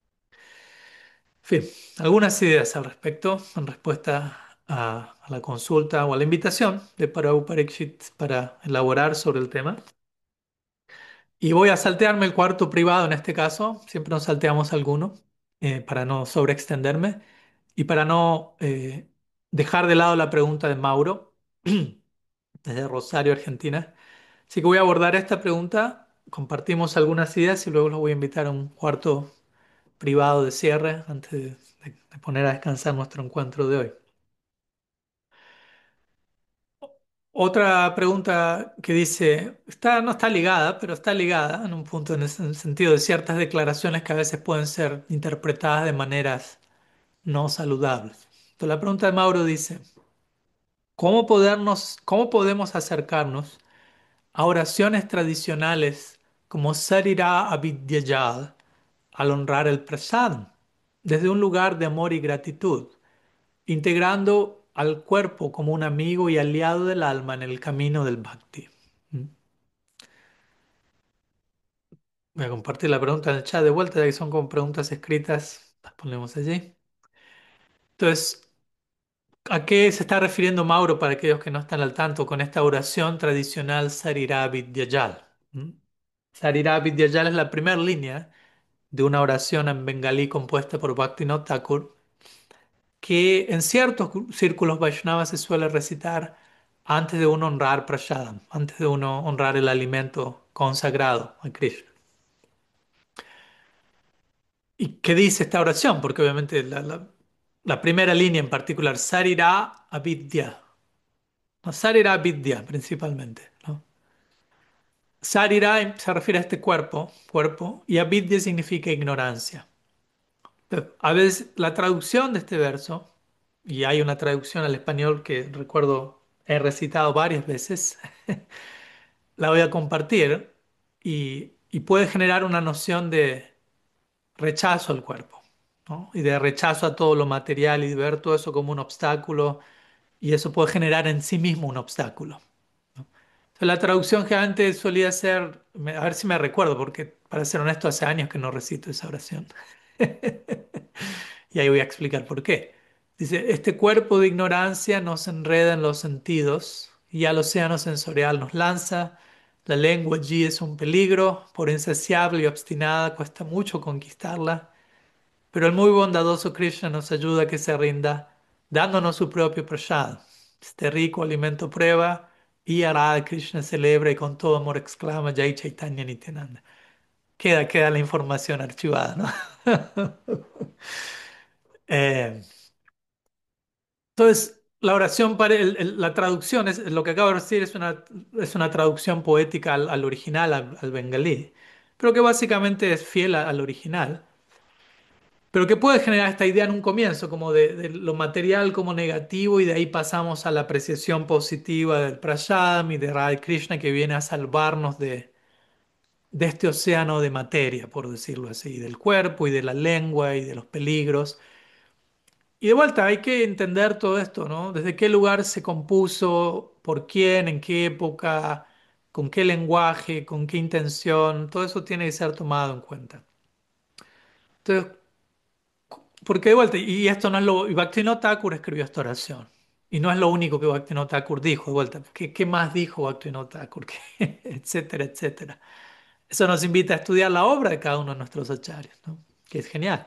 En fin, algunas ideas al respecto en respuesta a, a la consulta o a la invitación de Parag Pariksit para elaborar sobre el tema. Y voy a saltearme el cuarto privado en este caso, siempre nos salteamos alguno eh, para no sobreextenderme y para no eh, dejar de lado la pregunta de Mauro desde Rosario, Argentina. Así que voy a abordar esta pregunta, compartimos algunas ideas y luego los voy a invitar a un cuarto privado de cierre antes de, de- de poner a descansar nuestro encuentro de hoy. Otra pregunta que dice, está, no está ligada, pero está ligada en un punto en el sen- sentido de ciertas declaraciones que a veces pueden ser interpretadas de maneras no saludables. Entonces la pregunta de Mauro dice, ¿cómo podernos, cómo podemos acercarnos a oraciones tradicionales como Sarira Abhidyajal al honrar el prasadam, desde un lugar de amor y gratitud, integrando al cuerpo como un amigo y aliado del alma en el camino del bhakti? ¿Mm? Voy a compartir la pregunta en el chat de vuelta, ya que son como preguntas escritas, las ponemos allí. Entonces, ¿a qué se está refiriendo Mauro para aquellos que no están al tanto con esta oración tradicional Sarira Vidyajal? ¿Mm? Sarira Vidyajal es la primera línea de una oración en bengalí compuesta por Bhaktivinoda Thakur, que en ciertos gru- círculos Vaishnavas se suele recitar antes de uno honrar prasadam, antes de uno honrar el alimento consagrado a Krishna. ¿Y qué dice esta oración? Porque obviamente la, la- la primera línea en particular, Sarira Avidya, no, Sarira Vidya principalmente, ¿no? Sarira se refiere a este cuerpo, cuerpo, y Avidya significa ignorancia. Entonces, a veces la traducción de este verso, y hay una traducción al español que recuerdo he recitado varias veces, la voy a compartir y, y puede generar una noción de rechazo al cuerpo, ¿no? Y de rechazo a todo lo material y de ver todo eso como un obstáculo, y eso puede generar en sí mismo un obstáculo. Entonces, la traducción que antes solía ser, me- a ver si me recuerdo, porque para ser honesto, hace años que no recito esa oración. Y ahí voy a explicar por qué. Dice, este cuerpo de ignorancia nos enreda en los sentidos y al océano sensorial nos lanza. La lengua allí es un peligro, por insaciable y obstinada cuesta mucho conquistarla. Pero el muy bondadoso Krishna nos ayuda a que se rinda, dándonos su propio prasad. Este rico alimento prueba y Arada Krishna celebra y con todo amor exclama Jai Chaitanya Nityananda. Queda, queda la información archivada, ¿no? Eh, entonces, la oración, para el- el- la traducción, es, lo que acabo de decir es una, es una traducción poética al, al original, al, al bengalí, pero que básicamente es fiel a- al original. Pero que puede generar esta idea en un comienzo, como de, de lo material como negativo, y de ahí pasamos a la apreciación positiva del Prayadam y de Radha Krishna que viene a salvarnos de, de este océano de materia, por decirlo así, del cuerpo y de la lengua y de los peligros. Y de vuelta, hay que entender todo esto, ¿no? ¿Desde qué lugar se compuso? ¿Por quién? ¿En qué época? ¿Con qué lenguaje? ¿Con qué intención? Todo eso tiene que ser tomado en cuenta. Entonces, porque de vuelta, y esto no es lo. Y Bhaktivinoda Thakur escribió esta oración. Y no es lo único que Bhaktivinoda Thakur dijo, de vuelta. ¿Qué, qué más dijo Bhaktivinoda Thakur? ¿Qué? Etcétera, etcétera. Eso nos invita a estudiar la obra de cada uno de nuestros acharyas, ¿no? Que es genial.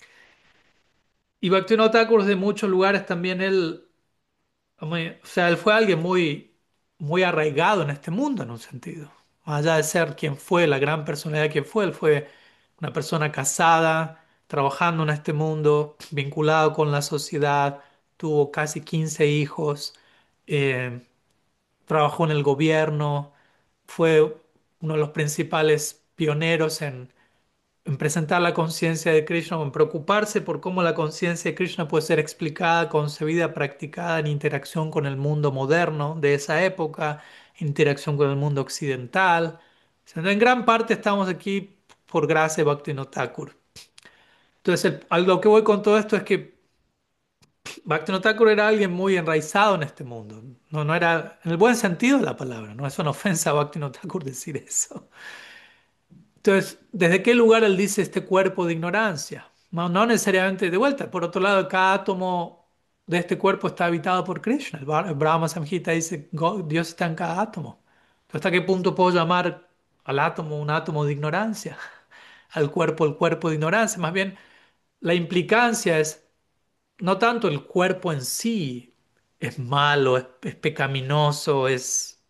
Y Bhaktivinoda Thakur, de muchos lugares también él. Muy- o sea, él fue alguien muy, muy arraigado en este mundo en un sentido. Más allá de ser quien fue, la gran personalidad que fue, él fue una persona casada, trabajando en este mundo, vinculado con la sociedad, tuvo casi quince hijos, eh, trabajó en el gobierno, fue uno de los principales pioneros en en presentar la conciencia de Krishna, o en preocuparse por cómo la conciencia de Krishna puede ser explicada, concebida, practicada en interacción con el mundo moderno de esa época, interacción con el mundo occidental. O sea, en gran parte estamos aquí por gracia de Bhaktivinoda Thakur. Entonces, el- a lo que voy con todo esto es que Bhaktivinoda Thakur era alguien muy enraizado en este mundo. No, no era, en el buen sentido de la palabra, no es una ofensa a Bhaktivinoda Thakur decir eso. Entonces, ¿desde qué lugar él dice este cuerpo de ignorancia? No, no necesariamente de vuelta. Por otro lado, cada átomo de este cuerpo está habitado por Krishna. El Bra- el Brahma Samhita dice, "Go- Dios está en cada átomo. Entonces, ¿hasta qué punto puedo llamar al átomo un átomo de ignorancia? Al cuerpo el cuerpo de ignorancia. Más bien, la implicancia es no tanto el cuerpo en sí es malo, es, es pecaminoso, es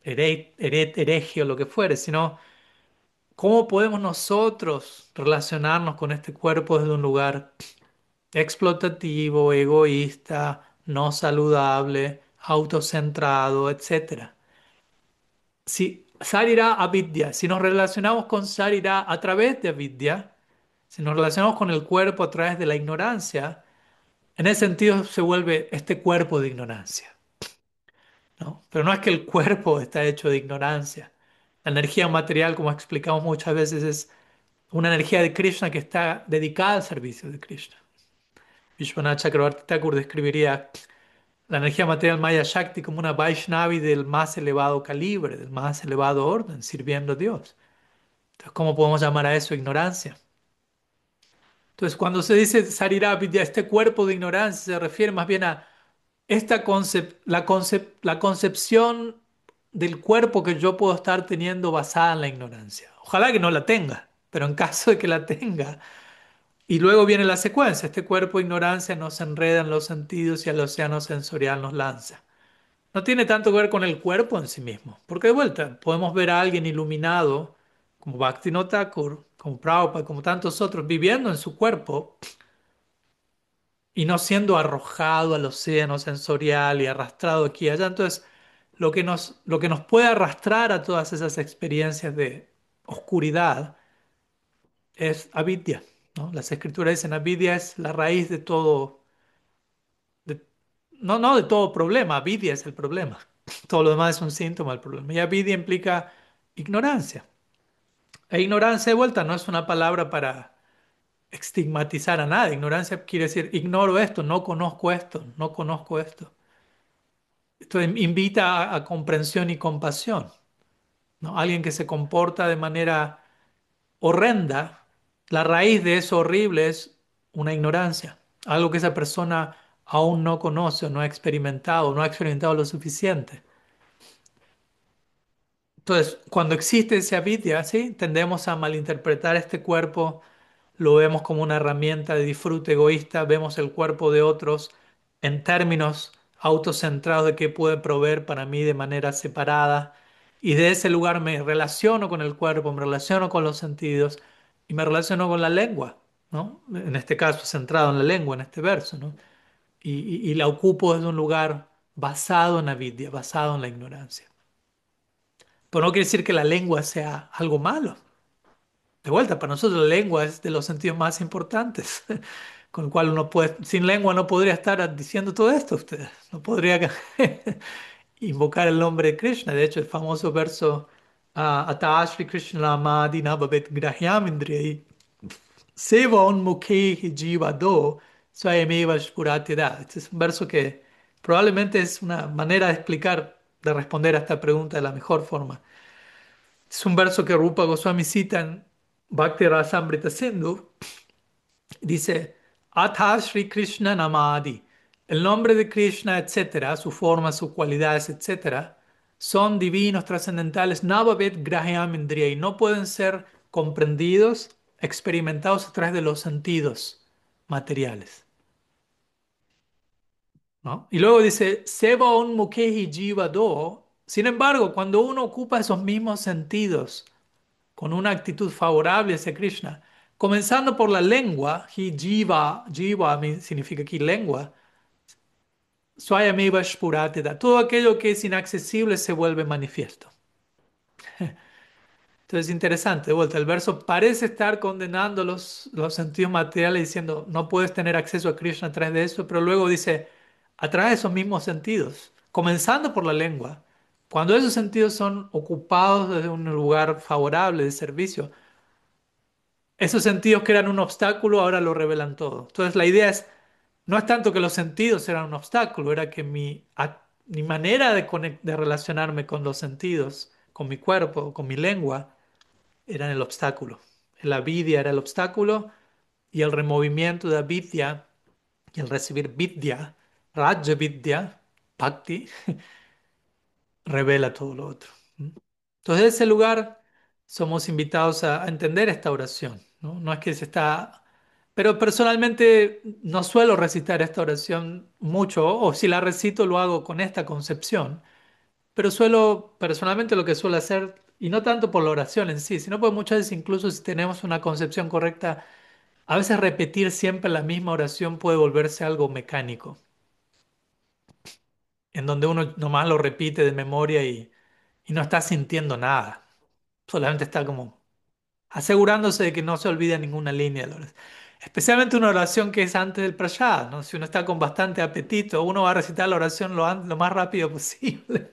here- here- hereje o lo que fuere, sino cómo podemos nosotros relacionarnos con este cuerpo desde un lugar explotativo, egoísta, no saludable, autocentrado, etcétera. Si Sarira Avidya, si nos relacionamos con Sarira a través de Avidya, si nos relacionamos con el cuerpo a través de la ignorancia, en ese sentido se vuelve este cuerpo de ignorancia, ¿no? Pero no es que el cuerpo está hecho de ignorancia. La energía material, como explicamos muchas veces, es una energía de Krishna que está dedicada al servicio de Krishna. Vishwanath Chakravarti Thakur describiría la energía material Maya Shakti como una Vaishnavi del más elevado calibre, del más elevado orden, sirviendo a Dios. Entonces, ¿cómo podemos llamar a eso ignorancia? Entonces, cuando se dice Sariravidya, este cuerpo de ignorancia se refiere más bien a esta concep- la, concep- la concepción del cuerpo que yo puedo estar teniendo basada en la ignorancia. Ojalá que no la tenga, pero en caso de que la tenga, y luego viene la secuencia, este cuerpo de ignorancia nos enreda en los sentidos y al océano sensorial nos lanza. No tiene tanto que ver con el cuerpo en sí mismo, porque de vuelta podemos ver a alguien iluminado como Bhaktivinoda Thakur, como Prabhupada, como tantos otros, viviendo en su cuerpo y no siendo arrojado al océano sensorial y arrastrado aquí y allá. Entonces, lo que nos, lo que nos puede arrastrar a todas esas experiencias de oscuridad es avidya, ¿no? Las escrituras dicen avidya es la raíz de todo, de- no, no de todo problema, avidya es el problema. Todo lo demás es un síntoma del problema. Y avidya implica ignorancia. E ignorancia de vuelta no es una palabra para estigmatizar a nada. Ignorancia quiere decir ignoro esto, no conozco esto, no conozco esto. Esto in- invita a, a comprensión y compasión, ¿no? Alguien que se comporta de manera horrenda, la raíz de eso horrible es una ignorancia, algo que esa persona aún no conoce o no ha experimentado, no ha experimentado lo suficiente. Entonces, cuando existe esa avidya, ¿sí? Tendemos a malinterpretar este cuerpo, lo vemos como una herramienta de disfrute egoísta, vemos el cuerpo de otros en términos autocentrados de qué puede proveer para mí de manera separada. Y de ese lugar me relaciono con el cuerpo, me relaciono con los sentidos y me relaciono con la lengua, ¿no? En este caso, centrado en la lengua, en este verso, ¿no? Y, y- y la ocupo desde un lugar basado en avidya, basado en la ignorancia. Pero no quiere decir que la lengua sea algo malo. De vuelta, para nosotros la lengua es de los sentidos más importantes, con el cual uno puede, sin lengua no podría estar diciendo todo esto a ustedes, no podría invocar el nombre de Krishna. De hecho, el famoso verso ah, Ata Shri Krishna Madina Bhavet Grahyam Indriya Seva Unmukhi Jiva Do Swayameva Sfuratida. Este es un verso que probablemente es una manera de explicar, de responder a esta pregunta de la mejor forma. Es un verso que Rupa Goswami cita en Bhakti Rasamrita Sindhu. Dice, Atha Shri Krishna Namadi. El nombre de Krishna, etcétera, su forma, sus cualidades, etcétera, son divinos, trascendentales, Navavet Grahyam Indriya, y no pueden ser comprendidos, experimentados a través de los sentidos materiales, ¿no? Y luego dice, Seva Unmukhehi Jiva Do. Sin embargo, cuando uno ocupa esos mismos sentidos con una actitud favorable hacia Krishna, comenzando por la lengua, hi jiva, jiva mi- significa aquí lengua, swayameva spurateda, todo aquello que es inaccesible se vuelve manifiesto. Entonces es interesante, de vuelta, el verso parece estar condenando los, los sentidos materiales diciendo no puedes tener acceso a Krishna a través de eso, pero luego dice a través de esos mismos sentidos, comenzando por la lengua, cuando esos sentidos son ocupados desde un lugar favorable de servicio, esos sentidos que eran un obstáculo ahora lo revelan todo. Entonces la idea es, no es tanto que los sentidos eran un obstáculo, era que mi, ac- mi manera de, conec- de relacionarme con los sentidos, con mi cuerpo, con mi lengua, eran el obstáculo. La avidya era el obstáculo y el removimiento de avidya y el recibir vidya, raja vidya, bhakti, revela todo lo otro. ¿Mm? Entonces, en ese lugar somos invitados a, a entender esta oración, ¿no? No es que se está... Pero personalmente no suelo recitar esta oración mucho, o si la recito lo hago con esta concepción, pero suelo, personalmente lo que suelo hacer, y no tanto por la oración en sí, sino porque muchas veces incluso si tenemos una concepción correcta, a veces repetir siempre la misma oración puede volverse algo mecánico, en donde uno nomás lo repite de memoria y, y no está sintiendo nada, solamente está como asegurándose de que no se olvida ninguna línea de la oración. Especialmente una oración que es antes del prayá, ¿no? Si uno está con bastante apetito, uno va a recitar la oración lo, an- lo más rápido posible,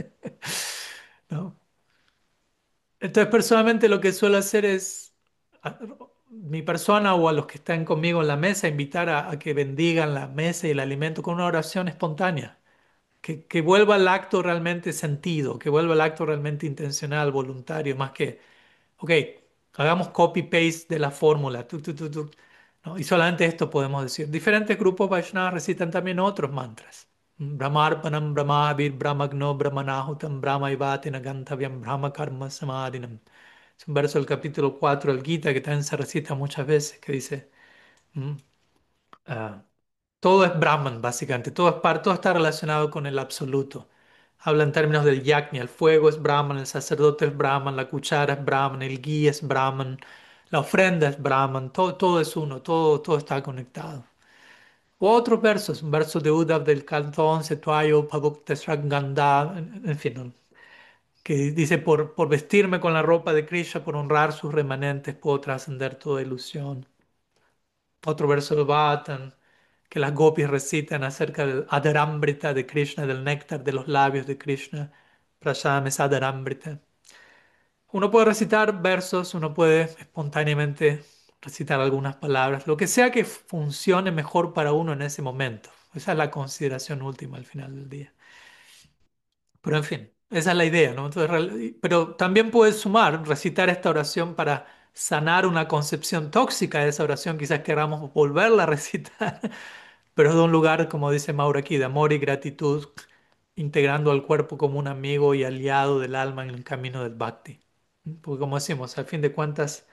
¿no? Entonces, personalmente lo que suelo hacer es, a mi persona o a los que están conmigo en la mesa, invitar a, a que bendigan la mesa y el alimento con una oración espontánea, que, que vuelva el acto realmente sentido, que vuelva el acto realmente intencional, voluntario, más que ok, hagamos copy-paste de la fórmula, tu, tu, tu, tu, ¿no? Y solamente esto podemos decir. Diferentes grupos Vaishnavas recitan también otros mantras. Brahmarpanam, Brahmavir, Brahmagno, Brahmanahutam, Brahmaivatina, Gantavyam, Brahma Karma Samadhinam. Es un verso del capítulo cuatro del Gita que también se recita muchas veces, que dice, mm, ah, todo es Brahman, básicamente, todo es par- todo está relacionado con el absoluto. Habla en términos del yajna, el fuego es Brahman, el sacerdote es Brahman, la cuchara es Brahman, el gui es Brahman, la ofrenda es Brahman, todo, todo es uno, todo, todo está conectado. O otros versos, un verso de Uddhav del canto once, Tvayo, Pavukta Ganda, en en fin, ¿no? Que dice, por, por vestirme con la ropa de Krishna, por honrar sus remanentes, puedo trascender toda ilusión. Otro verso de Bhattan, que las gopis recitan acerca del Adaramrita de Krishna, del néctar de los labios de Krishna. Prasam es Adaramrita. Uno puede recitar versos, uno puede espontáneamente recitar algunas palabras, lo que sea que funcione mejor para uno en ese momento. Esa es la consideración última al final del día. Pero en fin, esa es la idea, ¿no? Entonces, real- pero también puedes sumar, recitar esta oración para sanar una concepción tóxica de esa oración, quizás queramos volverla a recitar, pero de un lugar, como dice Mauro aquí, de amor y gratitud, integrando al cuerpo como un amigo y aliado del alma en el camino del bhakti. Porque como decimos, al fin de cuentas,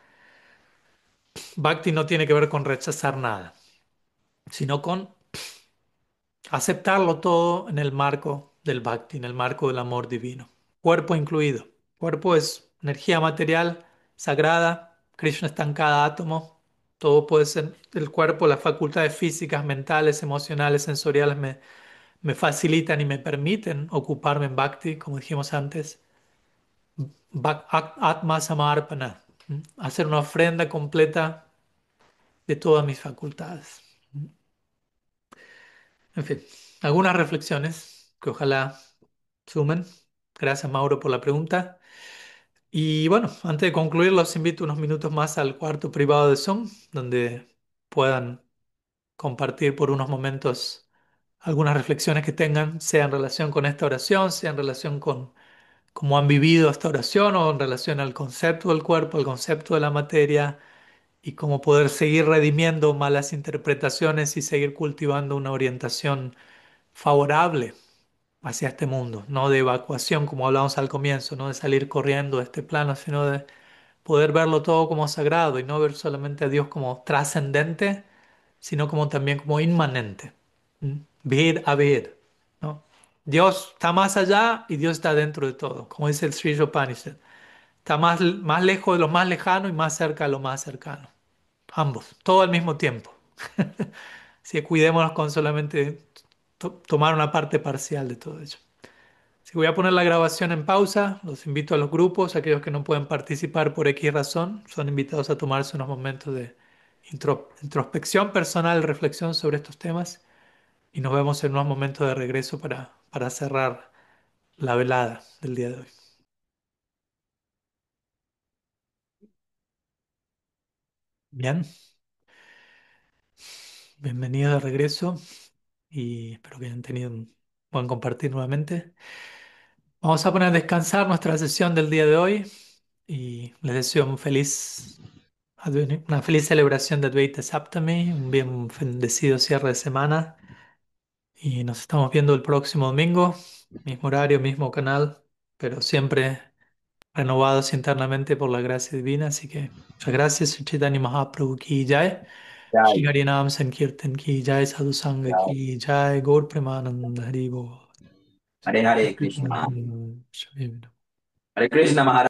bhakti no tiene que ver con rechazar nada, sino con aceptarlo todo en el marco del bhakti, en el marco del amor divino. Cuerpo incluido. Cuerpo es energía material sagrada. Krishna está en cada átomo. Todo puede ser el cuerpo, las facultades físicas, mentales, emocionales, sensoriales me, me facilitan y me permiten ocuparme en bhakti, como dijimos antes. Bhak- at- Atma Samarpana. ¿M? Hacer una ofrenda completa de todas mis facultades. En fin, algunas reflexiones que ojalá sumen. Gracias, Mauro, por la pregunta. Y bueno, antes de concluir, los invito unos minutos más al cuarto privado de Zoom, donde puedan compartir por unos momentos algunas reflexiones que tengan, sea en relación con esta oración, sea en relación con cómo han vivido esta oración o en relación al concepto del cuerpo, al concepto de la materia y cómo poder seguir redimiendo malas interpretaciones y seguir cultivando una orientación favorable hacia este mundo, no de evacuación como hablábamos al comienzo, no de salir corriendo de este plano, sino de poder verlo todo como sagrado y no ver solamente a Dios como trascendente, sino como también como inmanente. ¿Mm? Vir a vir, ¿no? Dios está más allá y Dios está dentro de todo, como dice el Sri Upanishad. Está más, más lejos de lo más lejano y más cerca de lo más cercano. Ambos, todo al mismo tiempo. Si cuidémonos con solamente to- tomar una parte parcial de todo ello. Si voy a poner la grabación en pausa, los invito a los grupos, aquellos que no pueden participar por X razón, son invitados a tomarse unos momentos de intro- introspección personal, reflexión sobre estos temas y nos vemos en unos momentos de regreso para, para cerrar la velada del día de hoy. Bien, bienvenidos de regreso y espero que hayan tenido un buen compartir nuevamente. Vamos a poner a descansar nuestra sesión del día de hoy y les deseo un feliz Adveni- una feliz celebración de Advaita Saptami, un bien bendecido cierre de semana y nos estamos viendo el próximo domingo, mismo horario, mismo canal, pero siempre renovados internamente por la gracia divina, así que muchas gracias, Sri Chaitanya Mahaprabhu ki jai, Shri Jai, Harinam Sankirtan ki jai, Sadhu Sangha jai. ki jai, Gaur Premanand Hari Bol. Hare Hare Krishna, Krishna. Krishna, Hare Krishna Maharaj.